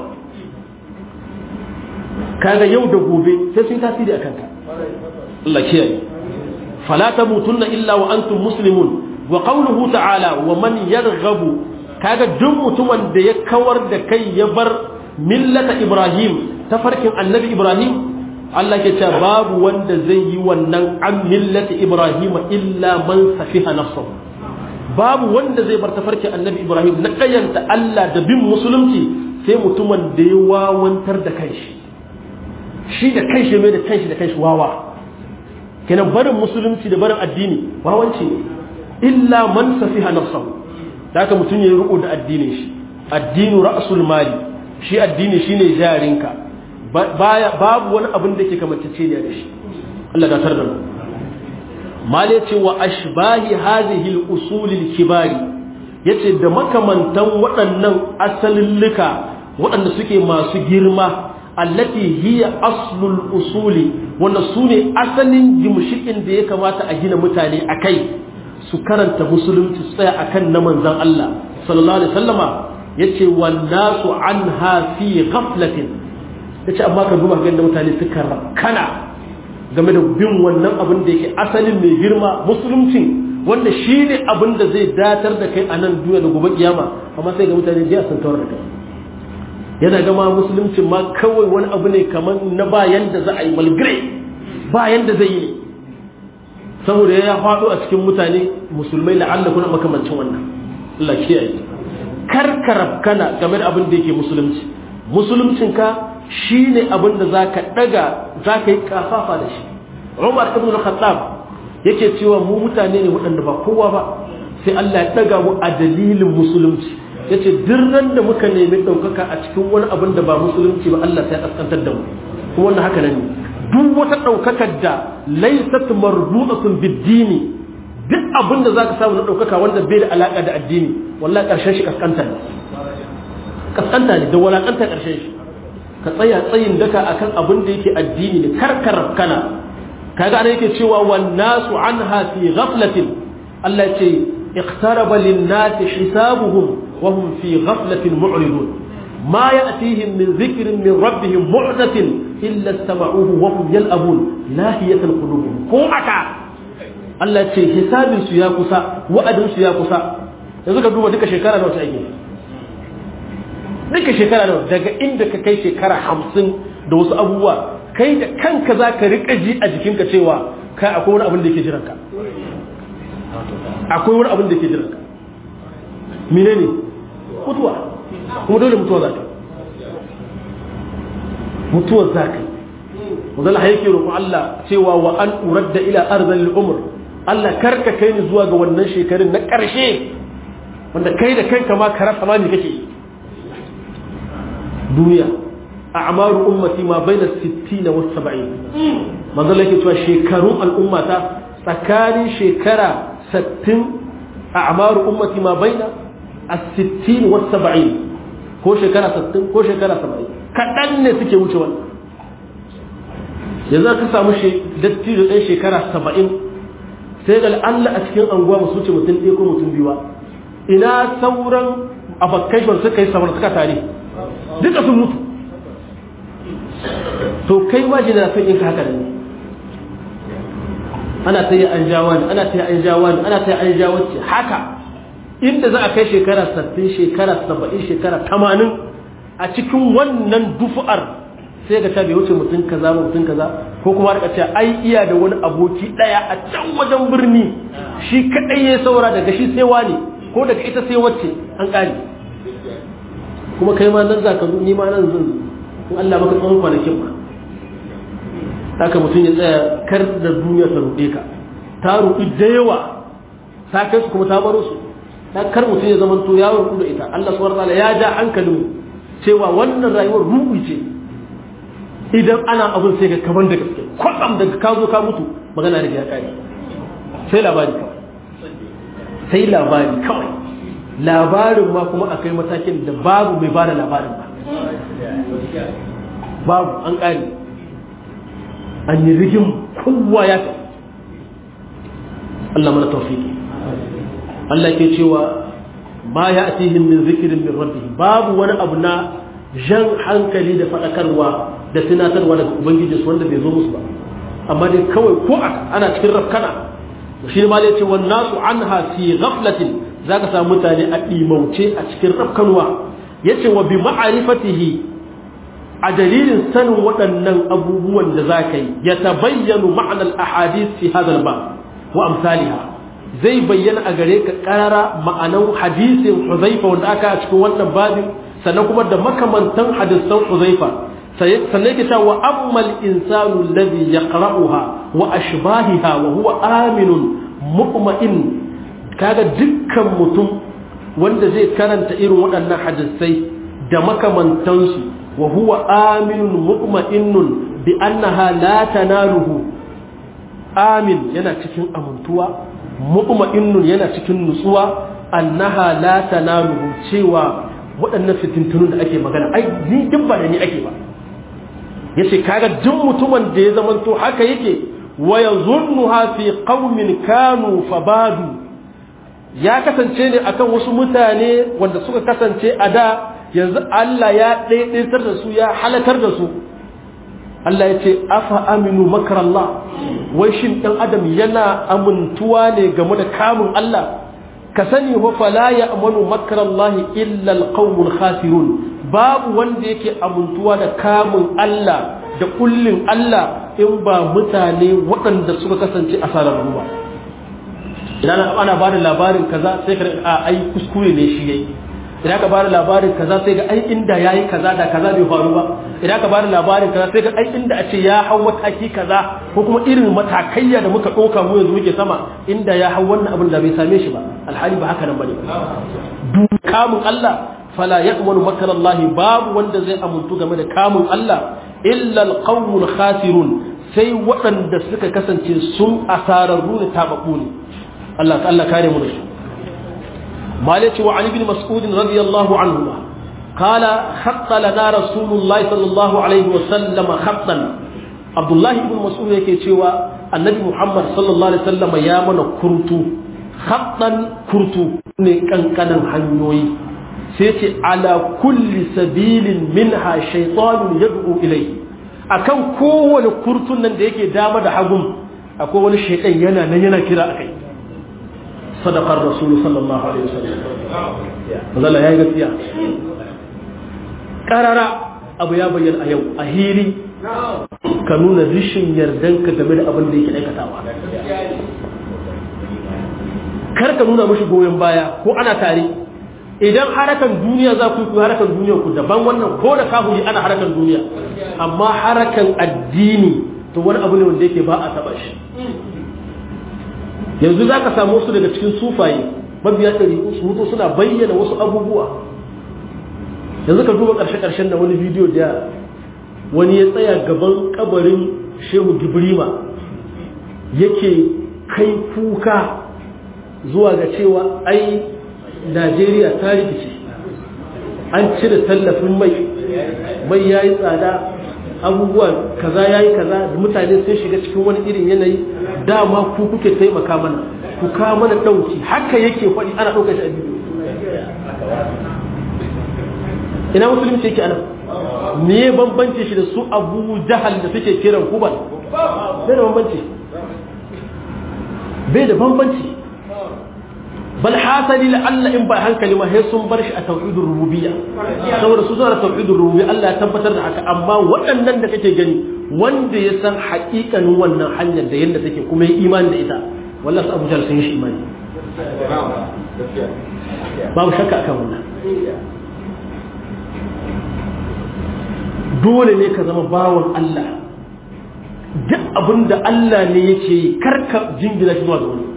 kaga yau da gobe sai sun tasiri akan ka Allah kiyaye fala tamutunna illa wa antum muslimun wa qawluhu ta'ala wa man yarghabu kaga duk mutumin da ya kawar da kai ya bar millata Ibrahim tafarkin annabi Ibrahim Allah ke cewa babu wanda zai yi wannan an millata Ibrahim illa man safiha nafsahu babu wanda zai bar tafarkin annabi Ibrahim na kayanta Allah da bin musulunci sai mutumin da ya wawantar da kanshi shi da kanshi mai da kanshi wawa kenan barin musulunci da barin addini wawanci ne illa man safiha nafsahu da haka mutum ya riko da addinin shi addinu ra'sul mali shi addini shine jarinka babu wani abin da ke kamantacce ne da shi Allah ya tarda mu mali yace wa ashbahi hadhihi al-usul al-kibari yace da makamantan waɗannan asalillika waɗanda suke masu girma allati hiya aslul usuli wanda sune asalin gimshikin da ya kamata a gina mutane akai su karanta musulunci su tsaya akan na manzon Allah sallallahu alaihi wasallama yace wan nasu anha fi ghaflatin yace amma ka duba ga mutane suka rakkana game da bin wannan abin da yake asalin mai girma musulunci wanda shine abin da zai datar da kai a nan duniya da gobe kiyama amma sai ga mutane jiya sun tawar da kai yana gama musulunci ma kawai wani abu ne kamar na bayan da za a yi malgire bayan da zai yi ne saboda ya faɗo a cikin mutane musulmai la'alla kuna makamancin wannan Allah kiyaye karkarab kana game da abin da yake musulunci musuluncinka shine abin da zaka daga zaka yi kafafa da shi Umar ibn al-Khattab yake cewa mu mutane ne waɗanda ba kowa ba sai Allah ya daga mu a dalilin musulunci yace dirran da muka nemi daukaka a cikin wani abin da ba musulunci ba Allah sai ya kaskantar da mu kuma wannan haka ne duk wata daukakar da laysat marbutatun bid-dini duk abin da zaka samu na daukaka wanda bai da alaka da addini wallahi karshen shi kaskanta ne da walakanta karshen shi ka tsaya tsayin daka akan abin da yake addini ne karkar kana kaga ana yake cewa wan nasu anha fi ghaflatin Allah ya ce iqtaraba lin-nasi hisabuhum wa hum fi ghaflatin mu'ridun ma ya'tihim min dhikrin min rabbihim muhdathin illa istama'uhu wa hum yal'abun lahiyatan qulubuhum ko aka Allah ya ce hisabin su ya kusa wa'adin su ya kusa yanzu ka duba duka shekara nawa ta ake duka shekara nawa daga inda ka kai shekara 50 da wasu abubuwa kai da kanka za ka riƙa ji a jikinka cewa kai akwai wani abin da yake jiranka akwai wani abin da yake jiranka mine ne mutuwa kuma dole mutuwa za ka mutuwa za ka wadda haike roƙon Allah cewa wa an uradda ila arzal umr Allah karka kai ni zuwa ga wannan shekarun na ƙarshe wanda kai da kanka ma ka rasa ma me kake duniya a'maru ummati ma baina 60 wa 70 manzo Allah yake cewa shekarun al'ummata tsakanin shekara 60 a'maru ummati ma baina as-60 wa 70 ko shekara 60 ko shekara 70 kadan ne suke wuce wannan yanzu ka samu datti da ɗan shekara 70 sai ga Allah a cikin anguwa ba su ce mutum ɗaya ko mutum biyu ba ina sauran abakai ba suka yi samar suka tare duka sun mutu to kai ma jina son in ka haka ne ana ta yi an jawa ne ana ta yi an jawa ne ana ta yi an jawa ce haka inda za a kai shekara 60 shekara 70 shekara 80 a cikin wannan dufu'ar sai ga ta bai wuce mutum kaza ba mutum kaza ko kuma da ce ai iya da wani aboki daya a can wajen birni shi kadai ya saura daga shi sai wani ko daga ita sai wacce an kare kuma kai ma nan zaka ni ma nan zan in Allah maka tsawon kwanakin ba haka mutum ya tsaya kar da duniya ta ruɗe ka ta ruɗi da yawa ta kai su kuma ta baro su kar mutum ya zama to ya ruɗu da ita Allah subhanahu wa ta'ala ya ja hankalin cewa wannan rayuwar ruɗu ce idan ana abin sai ka kaman da gaske kwatsam daga ka zo ka mutu magana da ya kare sai labari kawai sai labari kawai labarin ma kuma akai matakin da babu mai bada labarin ba babu an kare an yi rigim kowa ya ta Allah mana tawfiki Allah ke cewa ma ya atihim min zikrin min rabbihim babu wani abu na jan hankali da fadakarwa da tunatarwa daga ubangiji su wanda bai zo musu ba amma dai kawai ko ana cikin rafkana shi ma ya ce wan nasu anha fi ghaflatin zaka samu mutane a dimauce a cikin rafkanwa yace wa bi ma'rifatihi a dalilin sanin waɗannan abubuwan da zaka yi ya tabayyanu ma'na al-ahadith fi hadha al-bab wa amsalha zai bayyana a gare ka karara ma'anan hadisin Huzaifa wanda aka a cikin wannan babin sannan kuma da makamantan hadisan Huzaifa sannan yake cewa ammal insanu alladhi yaqra'uha wa ashbahiha wa huwa aminun mutma'in kaga dukkan mutum wanda zai karanta irin waɗannan hadisai da makamantansu wa huwa aminun mutma'innun bi annaha la tanaluhu amin yana cikin amintuwa mutma'innun yana cikin nutsuwa annaha la tanaluhu cewa waɗannan fitintunun da ake magana ai ni duk ba da ni ake ba yace kaga duk mutumin da ya zamanto haka yake wa yazunnuha fi qaumin kanu fabadu ya kasance ne akan wasu mutane wanda suka kasance a da yanzu Allah ya daidaitar da su ya halakar da su Allah ya ce afa aminu makrallah wai shin dan adam yana amintuwa ne game da kamun Allah ka sani fa fala ya'manu makrallahi illa alqawmul khasirun babu wanda yake amintuwa da kamun Allah da kullin Allah in ba mutane waɗanda suka kasance a sararru ba idan ana ba da labarin kaza sai ka ai kuskure ne shi yayi idan ka ba da labarin kaza sai ga ai inda yayi kaza da kaza bai faru ba idan ka ba da labarin kaza sai ga ai inda a ce ya hau mataki kaza ko kuma irin matakaiya da muka ɗauka mu yanzu muke sama inda ya hau wannan abin da bai same shi ba alhali ba haka nan bane kamun Allah fala ya'manu makrallahi babu wanda zai amuntu game da kamun Allah illa alqawmul khasirun sai waɗanda suka kasance sun asararru ne tababbu ne Allah kare mu da shi malaki wa ali bin mas'ud radiyallahu anhu qala khatta lana rasulullahi sallallahu alaihi wa sallam khattan abdullah ibn mas'ud yake cewa annabi muhammad sallallahu alaihi wasallam ya mana kurtu khattan kurtu ne kankanan hanyoyi sai ce ala kulli sabilin minha shaytanun yad'u ilayhi akan kowane kurtun nan da yake dama da hagun akwai wani shaytan yana nan yana kira akai sadaqar rasul sallallahu alaihi wasallam Allah ya gaskiya karara abu ya bayyana a yau a hili ka nuna rishin yardanka game da abin da yake aikatawa, kar ka nuna mashi goyon baya ko ana tare. Idan harakan duniya za ku yi harakan duniya ku daban, wannan ko da kafiri ana harakan duniya, amma harakan addini to wani abu ne wanda yake ba a taba shi. Yanzu za ka samu wasu daga cikin sufaye mabiya ɗari su mutu suna bayyana wasu abubuwa. Yanzu ka duba ƙarshe-ƙarshen da wani bidiyo da wani ya tsaya gaban kabarin Shehu Gibrima yake kai kuka zuwa ga cewa ai Najeriya ta rikice, an cire tallafin mai yayi tsada, abubuwa kaza yayi kaza, da mutane sun shiga cikin wani irin yanayi, dama ku kuke taimaka mana, ku kawo mana dauki. Haka yake faɗi, ana ɗaukar shi a bidiyo. Ina musulunci yake anan? Me bambanci shi da su Abu Jahal da suke kiran Hubal? Bai da bambanci, bai da bambanci. Bal hasali la Allah in ba hankali ma sai sun bar shi a tauhidur rububiyya, saboda su suna da tauhidur rububiyya, Allah ya tabbatar da haka. Amma waɗannan da kake gani, wanda ya san haƙiƙanin wannan hanyar da yadda take kuma ya imani da ita, wallahi su Abu Jahl sun yi shi imani, babu shakka akan wannan. Dole ne ka zama bawan Allah, duk abinda Allah ne yake yi karka jingina shi zuwa ga wani.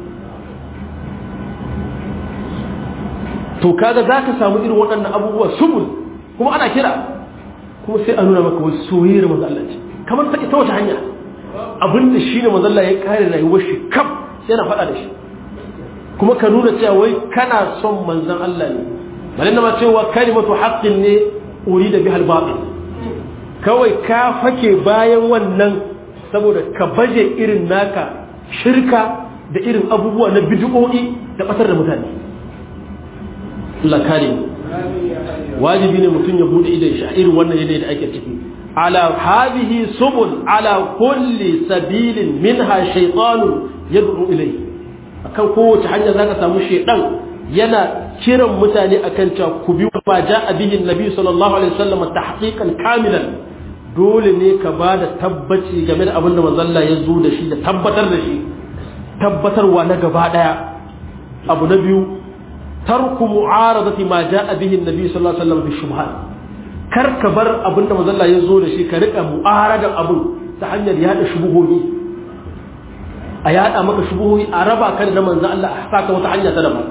To kaga za ka samu irin waɗannan abubuwa subul, kuma ana kira, kuma sai a nuna maka wasu soyayyar manzo Allah ce, kamar ta ita wata hanya abinda shi ne manzo Allah ya kare rayuwar shi kaf sai na faɗa da shi, kuma ka nuna cewa wai kana son manzon Allah ne, balin ma cewa kalimatu haqqin ne urida bihal batil, kawai ka fake bayan wannan saboda ka baje irin naka shirka da irin abubuwa na bid'o'i da batar da mutane. Allah kare mu. Wajibi ne mutum ya bude idan shi a irin wannan yanayi da ake ciki. Ala hadhihi subul ala kulli sabilin minha shaytanun yad'u ilayhi. Akan kowace hanya zaka samu shaydan yana kiran mutane akan cewa ku bi ma ja'a bihi annabi sallallahu alaihi wasallam tahqiqan kamilan. Dole ne ka bada tabbaci game da abin da manzon Allah ya zo da shi, da tabbatar da shi, tabbatarwa na gaba daya. Abu na biyu, tarku mu'aradati ma ja'a bihi annabi sallallahu alaihi wasallam bi shubhat. Kar ka bar abinda manzon Allah ya zo da shi ka rika mu'aradan abun ta hanyar yada shubuhohi, a yada maka shubuhohi, a raba ka da manzon Allah, a saka wata hanya ta daban.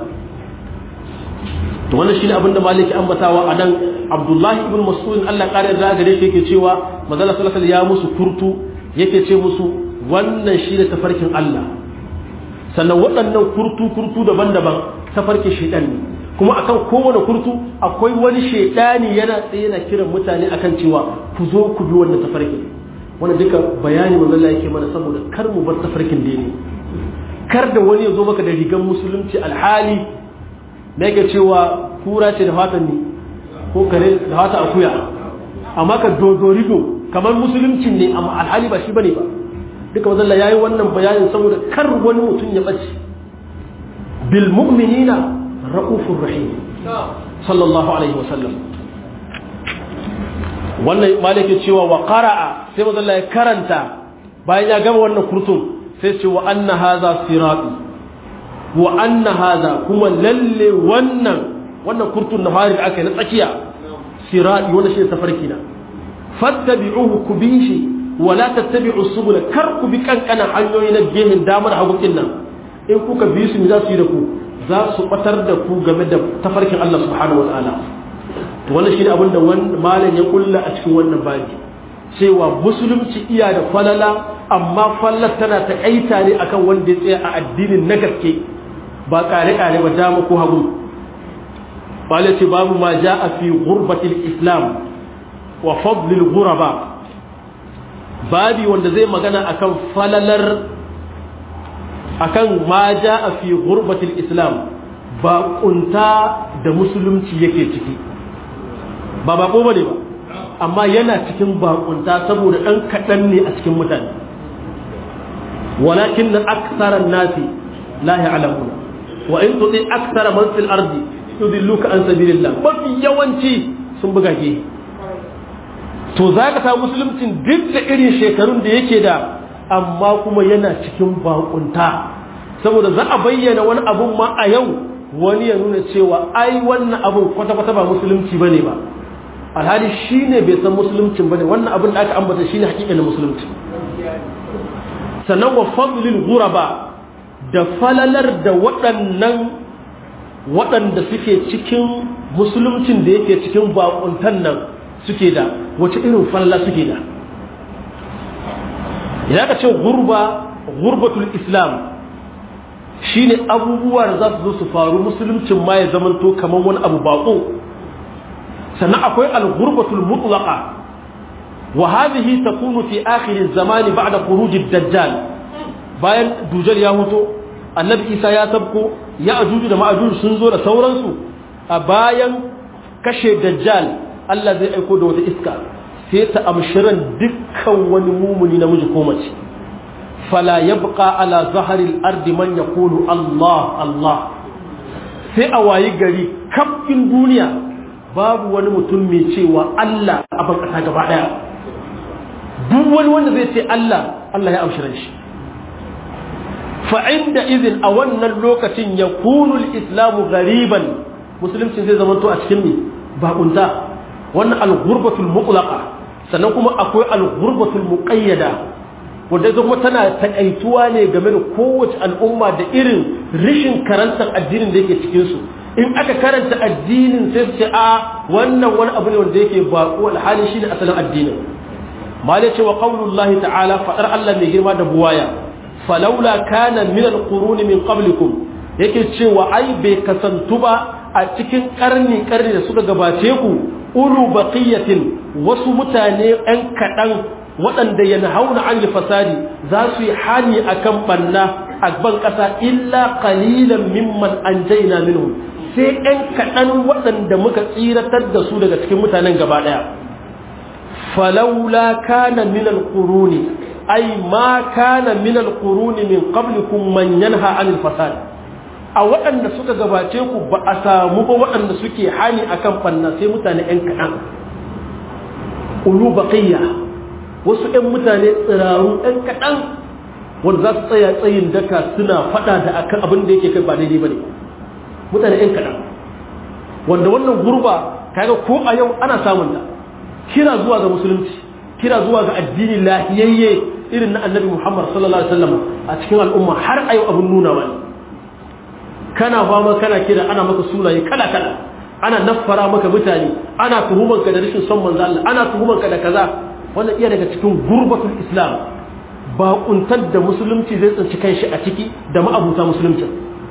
To wannan shine abinda Maliki ambatawa a nan. Abdullah ibn Mas'ud Allah kare da gare shi yake cewa manzon Allah sallallahu alaihi wasallam ya musu kurtu, yake ce musu wannan shine tafarkin Allah. Sannan waɗannan kurtu daban-daban tafarkin shaitan ne, kuma akan kowane kurtu akwai wani shaitani yana tsaye na kiran mutane akan cewa ku zo ku bi wannan tafarkin. Wannan duka bayani manzon Allah yake mana saboda kar mu bar tafarkin dini, kar da wani ya zo maka da rigan musulunci alhali da yake cewa kura ce da fatan ni ko kare da fata akuya, amma ka dodorido kamar musuluncin ne, amma alhali ba shi bane ba. Duka manzon Allah yayi wannan bayanin saboda kar wani mutum ya bace. Bil mu'minina ra'ufur rahim sallallahu alaihi wasallam. Wannan malike cewa wa qara'a, sai manzon Allah ya karanta bayan ya gama wannan kurtun sai ce wa anna hadha sirati, wa anna hadha, kuma lalle wannan kurtun na fari da aka yi na tsakiya, sirati wannan shi tafarki na, fattabi'uhu kubishi wala tattabi'u subula, kar ku bi kankanan hanyoyi na gemin damar hagukin nan. In kuka bi su za su yi da ku, za su batar da ku game da tafarkin Allah subhanahu wa ta'ala. To wannan shine abin da malam ya kulla a cikin wannan babi, cewa musulunci iya da falala, amma fallar tana takaita ne akan wanda ya tsaya a addinin na gaske, ba kare ba dama ko hagu. Bale ce babu ma ja'a fi ghurbatil islam wa fadlil ghuraba, babi wanda zai magana akan falalar, akan ma ja'a fi ghurbatil islam, ba kunta da musulunci yake ciki, ba bako bane ba, amma yana cikin bakunta saboda dan kadan ne a cikin mutane. Walakin aktharan nasi la ya'lamun, wa in tuti akthara man fil ardi yudilluka an sabilillah, mafi yawanci sun buga ke to za ka samu musuluncin duk da irin shekarun da yake da amma kuma yana cikin bakunta saboda za a bayyana wani abun ma a yau wani ya nuna cewa ai wannan abun kwata-kwata ba musulunci bane ba alhali shine bai san musuluncin bane wannan abun da aka ambata shine hakikanin musulunci sannan wa fadlil ghuraba da falalar da waɗanda suke cikin musuluncin da yake cikin bakuntan nan suke da wace irin falala suke da idan ka ce gurbatul islam shine abubuwa da za su zo su faru musuluncin ma ya zamanto kamar wani abu bako sannan akwai al-gurbatul mutlaqa wa hadhihi takunu fi akhir az-zaman ba'da khuruj ad-dajjal bayan dujal ya huto annabi isa ya sabko ya ajuju da ma'ajuju sun zo da sauransu a bayan kashe dajjal Allah zai aiko da wata iska sai ta amshiran dukkan wani mumuni namiji ko mace fala yabqa ala zahril ardi man yaqulu Allah Allah sai a wayi gari kafin duniya babu wani mutum mai cewa Allah a ban kasa gaba daya duk wani wanda zai ce Allah Allah ya amshiran shi fa inda idhin a wannan lokacin yakunu al-islamu ghariban musulunci zai zama to a cikin ne bakunta wannan al-ghurbatul mutlaqa sannan kuma akwai al-ghurbatul muqayyada wanda ita kuma tana takaituwa ne game da kowace al'umma da irin rishin karantar addinin da yake cikin su in aka karanta addinin sai su ce a wannan wani abu ne wanda yake bako alhali shine asalin addinin malai ce wa qaulullahi ta'ala fadar Allah mai girma da buwaya falawla kana min al-qurun min qablikum yake cewa ai bai kasantu ba a cikin karni da suka gabace ku ulu baqiyatin wasu mutane ɗan kaɗan waɗanda yanhauna an fasadi za su yi hani akan banna a ban ƙasa illa qalilan mimman anjayna minhum sai ɗan kaɗan waɗanda muka tsiratar da su daga cikin mutanen gaba ɗaya falaula kana min alquruni ay ma kana min alquruni min qablikum man yanha anil fasad a waɗanda suka gabace ku ba a samu ba waɗanda suke hani akan banna sai mutane ɗan kaɗan ulu baqiya wasu ɗan mutane tsiraru ɗan kaɗan wanda za su tsaya tsayin daka suna faɗa da akan abin da yake kai ba daidai bane mutane ɗan kaɗan wanda wannan gurba kaga ko a yau ana samun ta kira zuwa ga musulunci kira zuwa ga addini lahiyayye irin na annabi Muhammad sallallahu alaihi wasallam a cikin al'umma har a yau abun nuna wani kana fama kana kira ana maka sunaye kala kala ana naffara maka mutane ana tuhumanka da rashin son manzo Allah ana tuhumanka da kaza wannan iya daga cikin gurbatul islam ba kuntar da musulunci zai tsinci kanshi a ciki da ma'abuta musulunci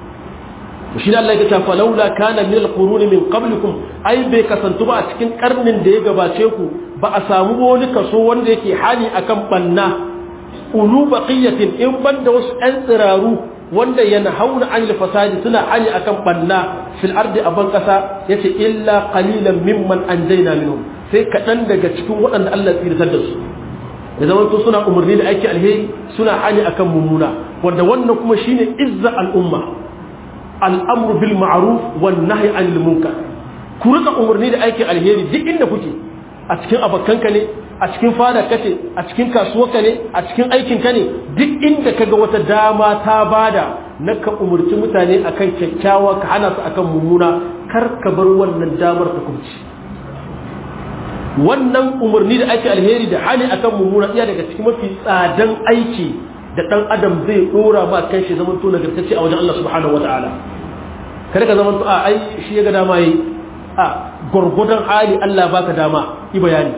shi Allah ya ce fa laula kana min alquruni min qablikum ai bai kasantu ba a cikin karnin da ya gabace ku ba a samu wani kaso wanda yake hali akan banna ulu baqiyatin in banda wasu ɗan tsiraru wanda yanhauna anil fasadi suna hali akan banna fil ardi aban kasa yace illa qalilan mimman anjayna minhum sai kaɗan daga cikin waɗanda Allah ya tsirtar da su da zaman to suna umarni da aiki alheri suna hali akan mummuna wanda wannan kuma shine izza al'umma al'amru bil ma'ruf wan nahy anil munkar ku rika umarni da aiki alheri duk inda kuke a cikin abakanka ne a cikin fada kace a cikin kasuwarka ne a cikin aikin ka ne duk inda kaga wata dama ta bada na ka umurci mutane akan kyakkyawa ka hana su akan mummuna kar ka bar wannan damar ta kubci wannan umarni da ake alheri da hali akan mummuna iya daga cikin mafi tsadan aiki da dan adam zai dora ba kan shi zaman to nagartacce a wajen Allah subhanahu wataala kada ka zaman to ai shi ya ga dama yi gurgudan hali Allah baka dama yi bayani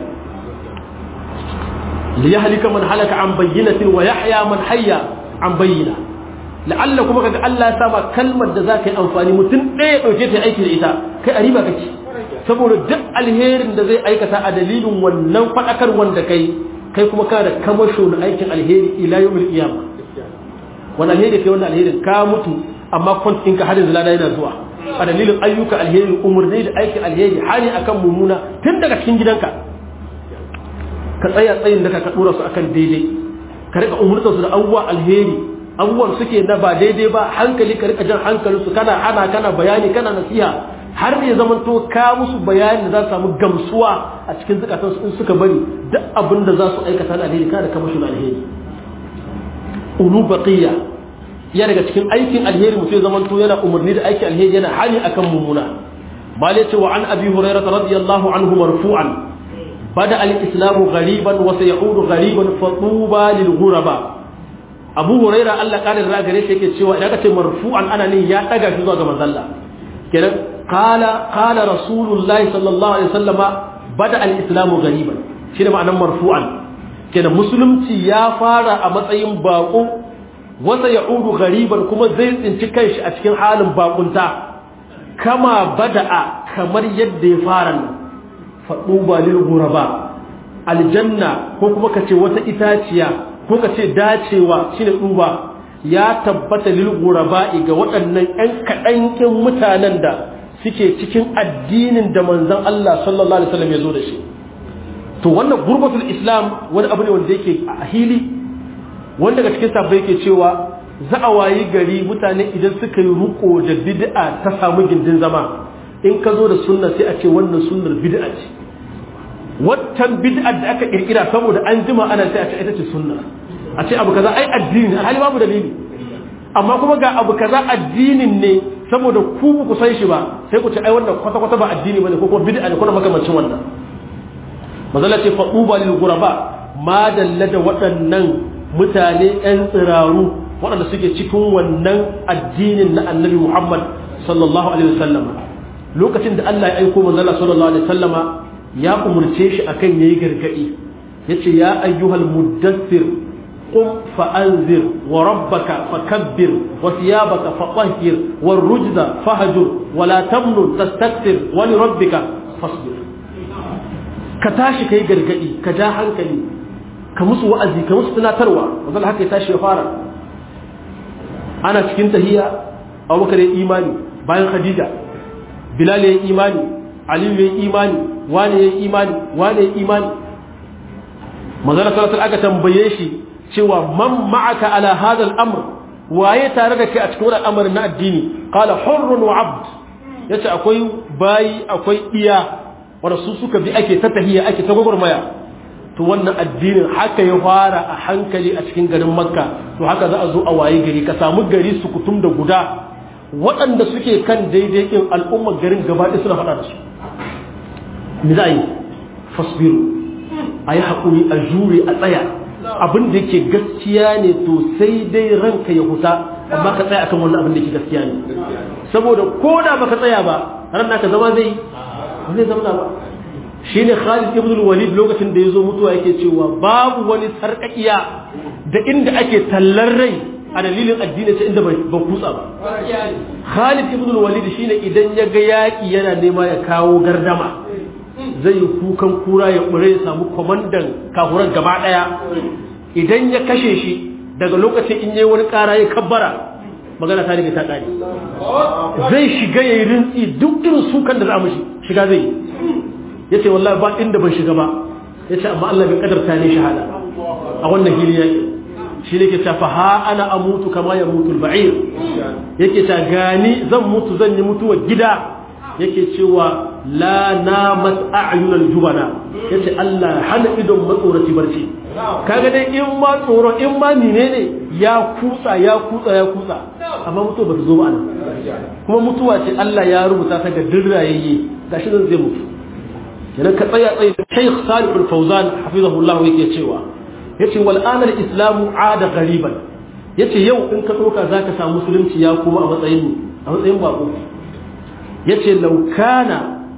li yahlika man halaka an bayyinatin wa yahya man hayya an bayyina la'alla kuma kaga Allah ya sama kalmar da zaka yi amfani mutum ɗaya dauke ta aiki da ita kai a riba kake saboda duk alherin da zai aikata a dalilin wannan fadakar wanda kai kuma kana da kamasho na aikin alheri ila yawmil qiyama wannan alheri kai wannan alherin ka mutu amma kwantin ka hadin zalada yana zuwa a dalilin ayyuka alheri umurni da aikin alheri hali akan mumuna tun daga cikin gidanka ka tsaya tsayin da ka dora su akan daidai ka rika umurta su da abubuwa alheri abubuwan suke na ba daidai ba hankali ka rika jan hankalin su kana bayani kana nasiha har ya zama to ka musu bayanin da za su samu gamsuwa a cikin zukatansu in suka bari duk abin da za su aikata da alheri kada ka musu da alheri ulu baqiya ya daga cikin aikin alheri mutum ya zama to yana umarni da aikin alheri yana hali akan mummuna mal yace wa an abi hurairah radiyallahu anhu marfu'an bada al-islamu ghariban wa sayaudu ghariban fatuba lil ghuraba abu hurairah Allah kadin ra gare shi yake cewa idan ka ce marfu'an ana ne ya daga shi zuwa ga manzon Allah kenan qala rasulullahi sallallahu alaihi wasallama bada al-islamu ghariban shi da ma'anar marfu'an kenan musulunci ya fara a matsayin bako wasa ya'udu ghariban kuma zai tsinci kanshi a cikin halin bakunta kama bada'a kamar yadda ya fara nan faduba lil ghuraba aljanna ko kuma kace wata itaciya ko kace dacewa shine duba ya tabbata lil ghuraba'i ga waɗannan ƴan kaɗankin mutanen da suke cikin addinin da manzon Allah sallallahu alaihi wasallam ya zo da shi to wannan gurbatul islam wani abu ne wanda yake a hili wanda daga cikin sabbai yake cewa za a wayi gari mutane idan suka yi ruko da bid'a ta samu gindin zama in ka zo da sunna sai a ce wannan sunnar bid'a ce waccan bid'a da aka kirkira saboda an jima ana sai a ce ita ce sunna a ce abu kaza ai addini hali babu dalili amma kuma ga abu kaza addinin ne saboda ku ku san shi ba sai ku ce ai wannan kwata kwata ba addini bane ko kuma bid'a ne ko makamancin wannan mazalla ce faquba lil ghuraba ma dalla da waɗannan mutane ɗan tsiraru waɗanda suke cikin wannan addinin na annabi Muhammad sallallahu alaihi wasallam lokacin da Allah ya aiko manzala sallallahu alaihi wasallama ya umurce shi akan yayi gargadi yace ya ayyuhal muddathir qum fa'anzir wa rabbaka fakabbir wa thiyabaka fatahhir war rujza fahjur wa la tamnun tastakthir wa li rabbika fasbir ka tashi kai gargadi ka ja hankali ka musu wa'azi ka musu tunatarwa wanda haka ya tashi ya fara ana cikin tahiyya Abubakar ya imani bayan Khadija Bilal ya imani Ali ya imani wani ya imani wani ya imani manzon sallallahu aka tambaye shi cewa man ma'aka ala hadha al-amr waye tare da kai a cikin wannan al'amarin na addini qala hurrun wa 'abd yace akwai bayi akwai iya wanda su suka bi ake ta tahiyya ake ta gogormaya to wannan addinin haka ya fara a hankali a cikin garin Makka to haka za a zo a waye gari ka samu gari su kutum da guda waɗanda suke kan daidai kin al'ummar garin gaba ɗaya suna faɗa da su me za a yi fasbiru a yi haƙuri a jure a tsaya abin da yake gaskiya ne to sai dai ranka ya huta amma ka tsaya akan wannan abin da yake gaskiya ne saboda ko da baka tsaya ba ran naka zama zai zama ba shine Khalid ibn al-Walid lokacin da yazo mutuwa yake cewa babu wani sarkakiya da inda ake tallar rai a dalilin addini sai inda ba kutsa ba Khalid ibn al-Walid shine idan ya ga yaki yana nema ya kawo gardama zai yi kukan kura ya bure ya samu komandan kafuran gaba daya idan ya kashe shi daga lokacin in yayi wani kara ya kabbara magana ta riga ta kare zai shiga yayin rintsi duk irin sukan da za mu shiga zai yace wallahi ba inda ban shiga ba yace amma Allah bai kadarta ne shahada a wannan hili yake shi ne ke ta fa ha ana amutu kama ya mutu al-ba'ir yake ta gani zan mutu zan yi mutuwa gida yake cewa la namat a'yunal jubana yace Allah hana idon matsoraci barci kaga dai in ma tsoro in ma menene ya kutsa amma mutuwa ba ta zo ba nan kuma mutuwa ce Allah ya rubuta ta ga dirrayayye gashi zan zai mutu idan ka tsaya Sheikh Salih al-Fawzan hafizahullah yake cewa yace wal ana al-islamu ada ghariban yace yau in ka doka zaka samu musulunci ya kuma a matsayin bako yace law kana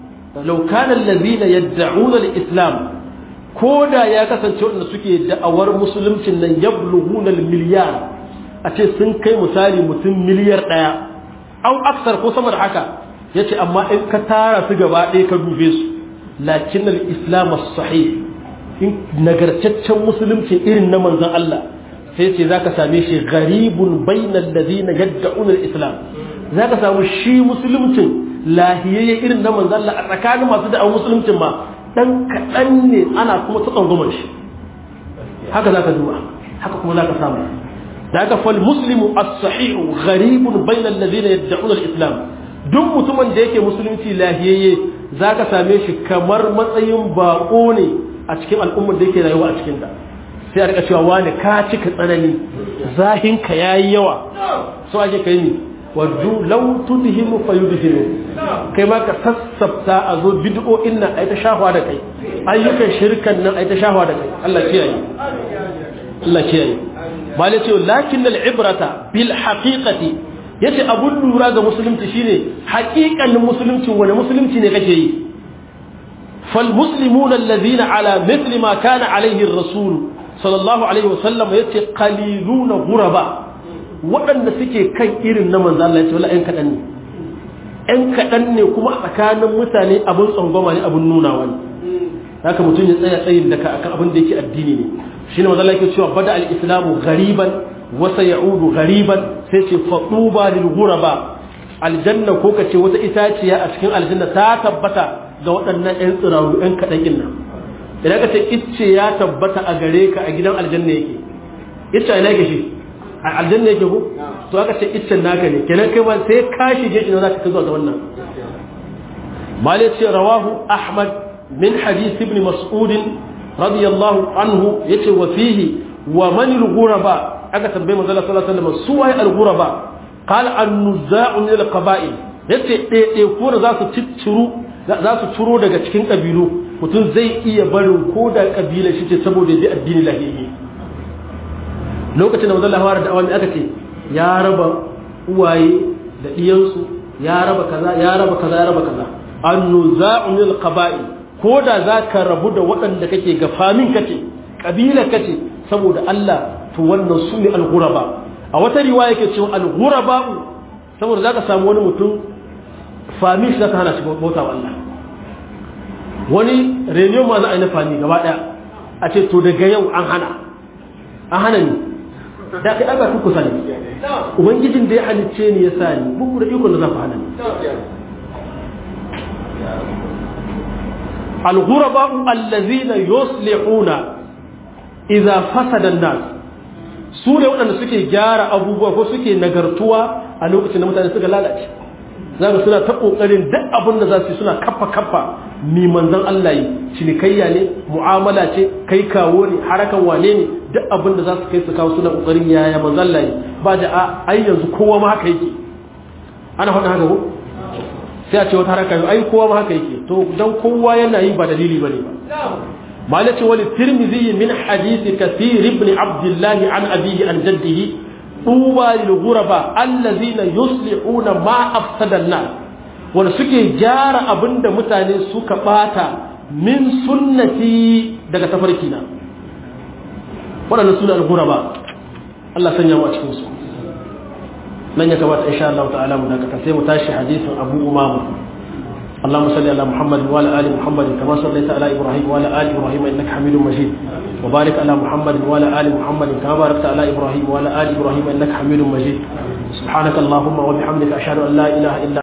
alladhina yad'una al-islam koda ya kasance wanda suke da'awar musuluncin nan yablughuna al-milyar a ce sun kai misali mutum miliyar daya au aksar ko sama da haka yace amma in ka tara su gaba ɗaya ka dube su lakin al-islam as-sahih in nagartaccen musulunci irin na manzon Allah sai ce zaka same shi gharibun bainal ladina yad'una al-islam zaka samu shi musuluncin lahiyayye irin na manzon Allah a tsakanin masu da'awar musuluncin ma dan kadan ne ana kuma tsangumar shi haka zaka duba haka kuma zaka samu daga fal muslimu as-sahih gharibun bainal ladina yad'una al-islam duk mutumin da yake musulunci lahiyayye zaka same shi kamar matsayin bako ne a cikin al'ummar da yake rayuwa a cikin ta sai a rika cewa wani ka cika tsanani zahin ka yayi yawa so ake kai ni waddu law tudhimu fayudhimu kai ma ka sassafta a zo bid'o'in nan ai ta shahwa da kai ayyukan shirkan nan ai ta shahwa da kai Allah kiyaye Allah kiyaye malai ce lakin al-ibrata bil haqiqati yace abun lura ga musulunci shine haƙiƙanin musulunci wani musulunci ne kake yi fal muslimuna alladhina ala mithli ma kana alayhi ar-rasul sallallahu alaihi wasallam yace qaliluna ghuraba waɗanda suke kan irin na manzo Allah yace wallahi ɗan kadan ne ɗan kadan ne kuma a tsakanin mutane abun tsangwama ne abun nunawa ne haka mutum ya tsaya tsayin daka akan abin da yake addini ne shine manzo Allah yake cewa bada al-islamu ghariban wa sayaudu ghariban sai ce fatuba lil ghuraba aljanna ko kace wata itaciya a cikin aljanna ta tabbata ga waɗannan ɗan tsiraru ɗan kadan din nan idan ka ce icce ya tabbata a gare ka a gidan aljanna yake icce ina yake shi a aljanna yake ko to aka ce iccen naka ne kenan kai ma sai ka shige shi ne zaka ka zuwa da wannan malai ce rawahu ahmad min hadith ibn mas'ud radiyallahu anhu yace wa fihi wa man al-ghuraba aka tambaye manzo sallallahu alaihi wasallam suwai al-ghuraba qala an-nuzza'u min al-qaba'il yace dai ko da za su ciro daga cikin kabilu mutum zai iya barin ko da kabila shi ce saboda ya bi addini lahiyi lokacin da manzo Allah ya da awami aka ce ya raba uwaye da diyansu ya raba kaza ya raba kaza ya raba kaza an-nuzza'u min al-qaba'il ko da zaka rabu da waɗanda kake ga famin kace kabila kace saboda Allah to wannan su ne al-ghuraba a wata riwaya yake cewa al-ghuraba saboda zaka samu wani mutum famin shi zaka hana shi bauta wa Allah wani reunion ma za a yi na fami gaba daya a ce to daga yau an hana ni da kai aka kuku sani ubangijin da ya halicce ni ya sani buku da ikon da za ku hana ni al-ghuraba'u allazina yuslihuna idza fasada an-nas su ne waɗanda suke gyara abubuwa ko suke nagartuwa a lokacin da mutane suka lalace zaka suna ta kokarin duk abin da za su suna kaffa mi manzon Allah yi cinikayya ne mu'amala ce kai kawo ne harakan wane ne duk abin da za su kai su kawo suna kokarin yaya manzon Allah yi ba da ai yanzu kowa ma haka yake ana faɗa haka ko sai a ce wata haraka ai kowa ma haka yake to dan kowa yana yi ba dalili bane ba malaci wal tirmidhi min hadith kathir ibn abdullah an abihi an jaddihi tuba lil ghuraba allazina yuslihuna ma afsada an-nas wanda suke gyara abinda mutane suka bata min sunnati daga tafarki na wadannan sunan al-ghuraba Allah sanya mu a cikin su nan ya kamata insha Allah ta'ala mu daga sai mu tashi hadisin Abu Umama اللهم صل على محمد وعلى ال محمد كما صليت على ابراهيم وعلى ال ابراهيم انك حميد مجيد وبارك على محمد وعلى ال محمد كما باركت على ابراهيم وعلى ال ابراهيم انك حميد مجيد سبحانك اللهم وبحمدك اشهد ان لا اله الا